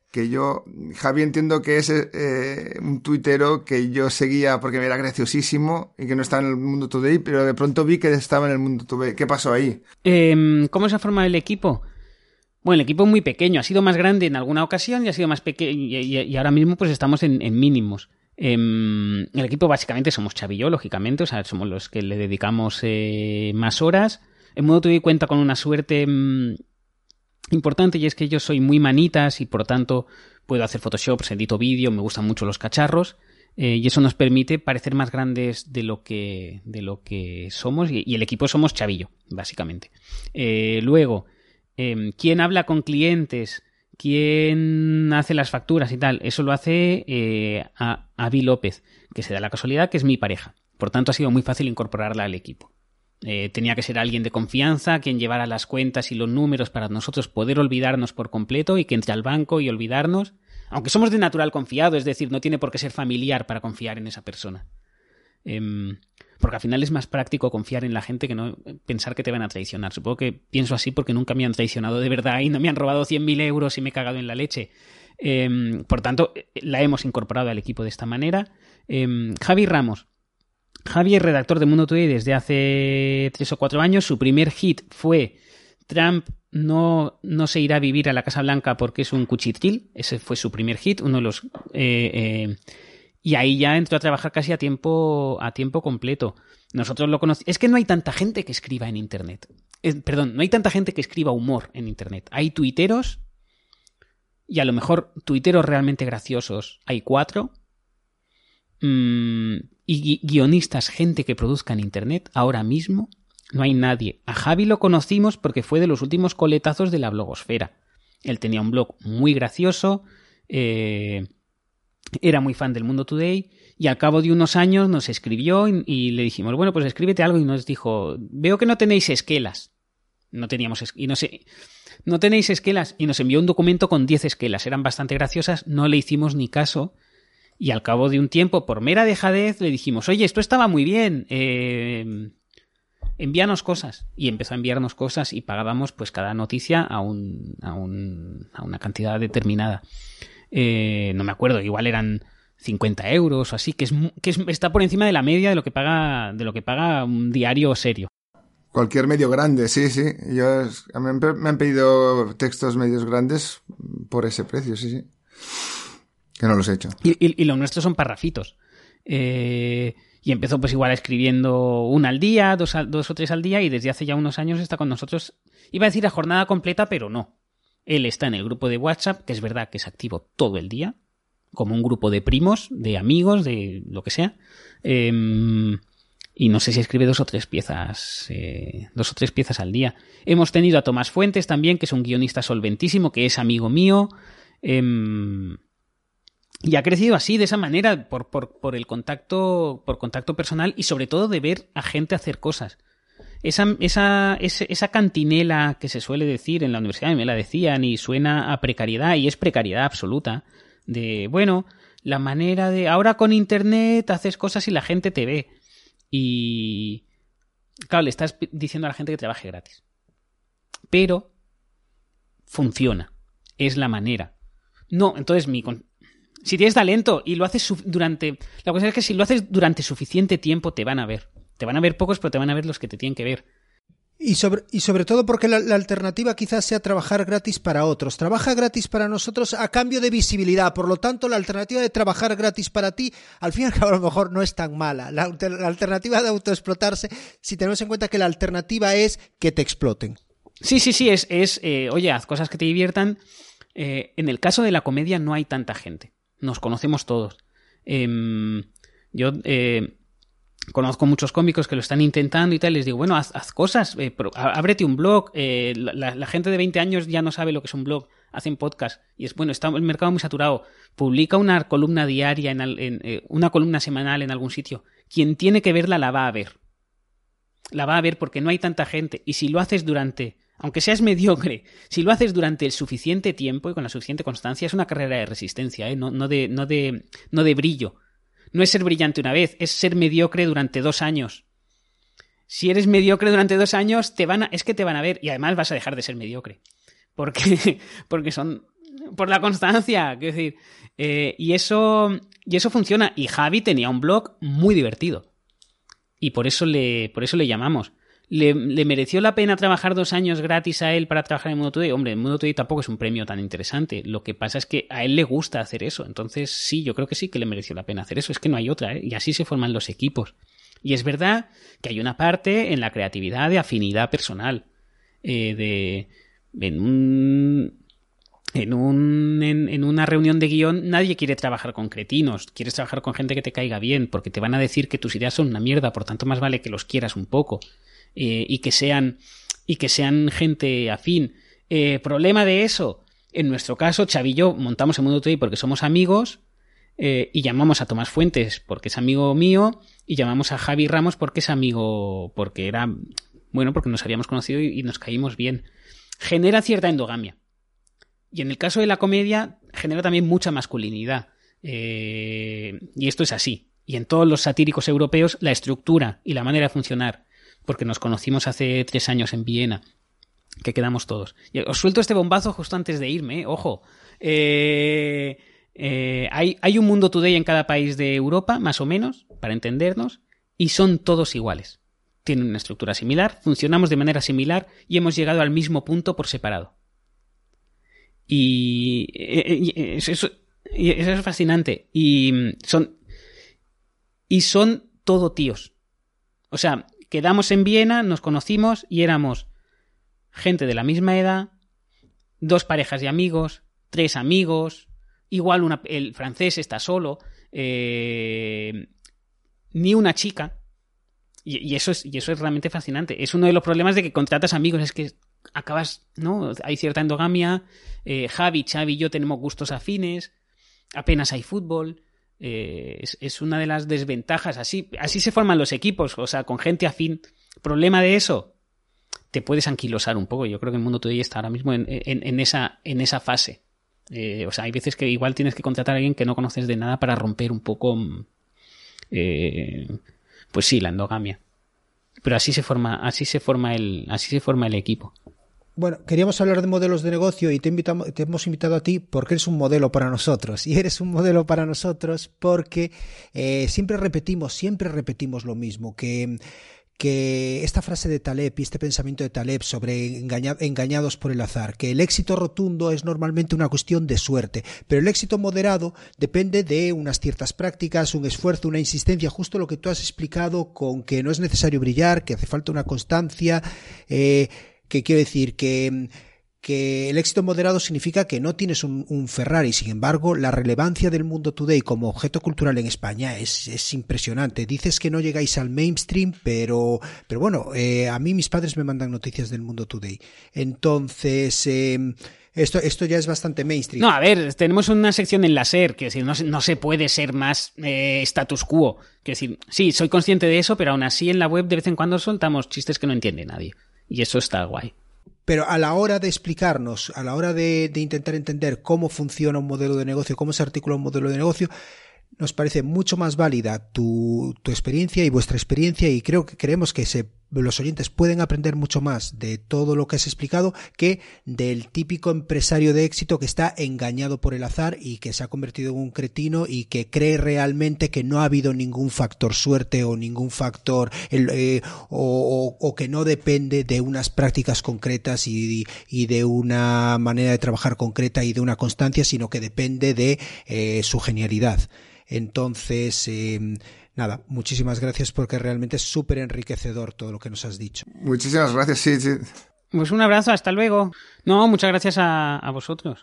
Javi entiendo que es un tuitero que yo seguía porque me era graciosísimo y que no estaba en el Mundo Today, pero de pronto vi que estaba en el Mundo Today. ¿Qué pasó ahí? ¿Cómo se ha formado el equipo? Bueno, el equipo es muy pequeño, ha sido más grande en alguna ocasión y ha sido más pequeño y ahora mismo pues estamos en mínimos. El equipo básicamente somos Xavi y yo, lógicamente, o sea, somos los que le dedicamos más horas. El Mundo Today cuenta con una suerte importante y es que yo soy muy manitas y por lo tanto puedo hacer Photoshop, edito vídeo, me gustan mucho los cacharros y eso nos permite parecer más grandes de lo que somos y el equipo somos Xavi y yo, básicamente. Luego, ¿quién habla con clientes? ¿Quién hace las facturas y tal? Eso lo hace Avi López, que se da la casualidad que es mi pareja. Por tanto, ha sido muy fácil incorporarla al equipo. Tenía que ser alguien de confianza, quien llevara las cuentas y los números para nosotros poder olvidarnos por completo y que entre al banco y olvidarnos. Aunque somos de natural confiado, es decir, no tiene por qué ser familiar para confiar en esa persona. Porque al final es más práctico confiar en la gente que no pensar que te van a traicionar. Supongo que pienso así porque nunca me han traicionado de verdad y no me han robado 100.000 euros y me he cagado en la leche. Por tanto, la hemos incorporado al equipo de esta manera. Javi Ramos. Javi es redactor de Mundo Today desde hace 3 o 4 años. Su primer hit fue Trump no se irá a vivir a la Casa Blanca porque es un cuchitril. Ese fue su primer hit, uno de los... y ahí ya entró a trabajar casi a tiempo completo. Nosotros lo conocimos. Es que no hay tanta gente que escriba en Internet. No hay tanta gente que escriba humor en Internet. Hay tuiteros y a lo mejor tuiteros realmente graciosos hay 4. Y guionistas, gente que produzca en Internet, ahora mismo no hay nadie. A Javi lo conocimos porque fue de los últimos coletazos de la blogosfera. Él tenía un blog muy gracioso, era muy fan del Mundo Today y al cabo de unos años nos escribió y le dijimos, bueno, pues escríbete algo y nos dijo, veo que no tenéis esquelas. No teníamos no tenéis esquelas y nos envió un documento con 10 esquelas. Eran bastante graciosas, no le hicimos ni caso. Y al cabo de un tiempo, por mera dejadez, le dijimos, oye, esto estaba muy bien, envíanos cosas. Y empezó a enviarnos cosas y pagábamos pues cada noticia a una cantidad determinada. No me acuerdo, igual eran 50 euros o así, que está por encima de la media de lo que paga un diario serio. Cualquier medio grande, sí. A mí me han pedido textos medios grandes por ese precio, sí. Que no los he hecho. Y lo nuestro son parrafitos. Y empezó pues igual escribiendo una al día, dos o 3 al día, y desde hace ya unos años está con nosotros. Iba a decir a jornada completa, pero no. Él está en el grupo de WhatsApp, que es verdad que es activo todo el día, como un grupo de primos, de amigos, de lo que sea. Y no sé si escribe 2 o 3 piezas, 2 o 3 piezas al día. Hemos tenido a Tomás Fuentes también, que es un guionista solventísimo, que es amigo mío. Y ha crecido así, de esa manera, por el contacto personal y sobre todo de ver a gente hacer cosas. Esa cantinela que se suele decir en la universidad, me la decían, y suena a precariedad, y es precariedad absoluta, de, bueno, la manera de, ahora con Internet haces cosas y la gente te ve. Y, claro, le estás diciendo a la gente que trabaje gratis. Pero funciona, es la manera. No, entonces si tienes talento y lo haces durante... La cosa es que si lo haces durante suficiente tiempo te van a ver. Te van a ver pocos, pero te van a ver los que te tienen que ver. Y sobre todo porque la alternativa quizás sea trabajar gratis para otros. Trabaja gratis para nosotros a cambio de visibilidad. Por lo tanto, la alternativa de trabajar gratis para ti, al fin y al cabo, a lo mejor no es tan mala. La alternativa de autoexplotarse, si tenemos en cuenta que la alternativa es que te exploten. Sí, oye, haz cosas que te diviertan. En el caso de la comedia no hay tanta gente. Nos conocemos todos. Yo conozco muchos cómicos que lo están intentando y tal, les digo, bueno, haz cosas, ábrete un blog, la gente de 20 años ya no sabe lo que es un blog, hacen podcast, y es bueno, está el mercado muy saturado, publica una columna diaria, una columna semanal en algún sitio, quien tiene que verla la va a ver porque no hay tanta gente, y si lo haces aunque seas mediocre, si lo haces durante el suficiente tiempo y con la suficiente constancia, es una carrera de resistencia, no de brillo. No es ser brillante una vez, es ser mediocre durante 2 años. Si eres mediocre durante 2 años, es que te van a ver y además vas a dejar de ser mediocre. Porque son por la constancia, quiero decir. Y eso funciona. Y Javi tenía un blog muy divertido. Y por eso le llamamos. ¿Le mereció la pena trabajar 2 años gratis a él para trabajar en Mundo Today? Hombre, en Mundo Today tampoco es un premio tan interesante. Lo que pasa es que a él le gusta hacer eso. Entonces, sí, yo creo que sí que le mereció la pena hacer eso. Es que no hay otra, ¿eh? Y así se forman los equipos. Y es verdad que hay una parte en la creatividad de afinidad personal. En una reunión de guión nadie quiere trabajar con cretinos. Quieres trabajar con gente que te caiga bien, porque te van a decir que tus ideas son una mierda. Por tanto, más vale que los quieras un poco. Y que sean gente afín. Problema de eso, en nuestro caso, Xavi y yo montamos el Mundo Today porque somos amigos, y llamamos a Tomás Fuentes porque es amigo mío, y llamamos a Javi Ramos porque es amigo, porque nos habíamos conocido y nos caímos bien. Genera cierta endogamia. Y en el caso de la comedia, genera también mucha masculinidad. Y esto es así. Y en todos los satíricos europeos, la estructura y la manera de funcionar, porque nos conocimos hace 3 años en Viena, que quedamos todos. Y os suelto este bombazo justo antes de irme, ojo. Hay un Mundo Today en cada país de Europa, más o menos, para entendernos, y son todos iguales. Tienen una estructura similar, funcionamos de manera similar y hemos llegado al mismo punto por separado. Y eso es fascinante. Y son todo tíos. O sea, quedamos en Viena, nos conocimos y éramos gente de la misma edad, 2 parejas de amigos, 3 amigos, igual el francés está solo, ni una chica. Y eso es realmente fascinante. Es uno de los problemas de que contratas amigos, es que acabas, ¿no? Hay cierta endogamia. Xavi y yo tenemos gustos afines, apenas hay fútbol. Es una de las desventajas. Así se forman los equipos, o sea, con gente afín. Problema de eso, te puedes anquilosar un poco. Yo creo que el Mundo Today está ahora mismo en esa fase. O sea, hay veces que igual tienes que contratar a alguien que no conoces de nada para romper un poco, pues sí, la endogamia. Pero así se forma el equipo. Bueno, queríamos hablar de modelos de negocio y te hemos invitado a ti porque eres un modelo para nosotros. Y eres un modelo para nosotros porque siempre repetimos lo mismo, que esta frase de Taleb y este pensamiento de Taleb sobre engañados por el azar, que el éxito rotundo es normalmente una cuestión de suerte, pero el éxito moderado depende de unas ciertas prácticas, un esfuerzo, una insistencia, justo lo que tú has explicado, con que no es necesario brillar, que hace falta una constancia, que quiero decir que el éxito moderado significa que no tienes un Ferrari. Sin embargo, la relevancia del Mundo Today como objeto cultural en España es impresionante. Dices que no llegáis al mainstream, pero bueno, a mí mis padres me mandan noticias del Mundo Today. Entonces, esto ya es bastante mainstream. No, a ver, tenemos una sección en la SER, que decir, no se puede ser más status quo. Que decir, sí, soy consciente de eso, pero aún así en la web de vez en cuando soltamos chistes que no entiende nadie. Y eso está guay. Pero a la hora de explicarnos, a la hora de intentar entender cómo funciona un modelo de negocio, cómo se articula un modelo de negocio, nos parece mucho más válida tu experiencia y vuestra experiencia, y creemos que se los oyentes pueden aprender mucho más de todo lo que has explicado que del típico empresario de éxito que está engañado por el azar y que se ha convertido en un cretino y que cree realmente que no ha habido ningún factor suerte o ningún factor o que no depende de unas prácticas concretas y de una manera de trabajar concreta y de una constancia, sino que depende de su genialidad. Entonces, nada, muchísimas gracias porque realmente es súper enriquecedor todo lo que nos has dicho. Muchísimas gracias, sí. Pues un abrazo, hasta luego. No, muchas gracias a vosotros.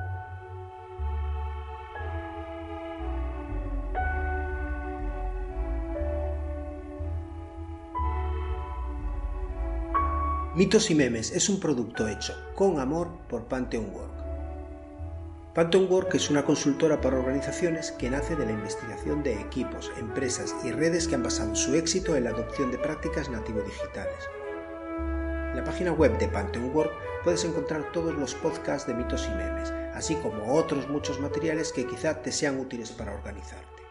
Mitos y Memes es un producto hecho con amor por Pantheon Work. Pantheon Work es una consultora para organizaciones que nace de la investigación de equipos, empresas y redes que han basado su éxito en la adopción de prácticas nativo-digitales. En la página web de Pantheon Work puedes encontrar todos los podcasts de Mitos y Memes, así como otros muchos materiales que quizá te sean útiles para organizarte.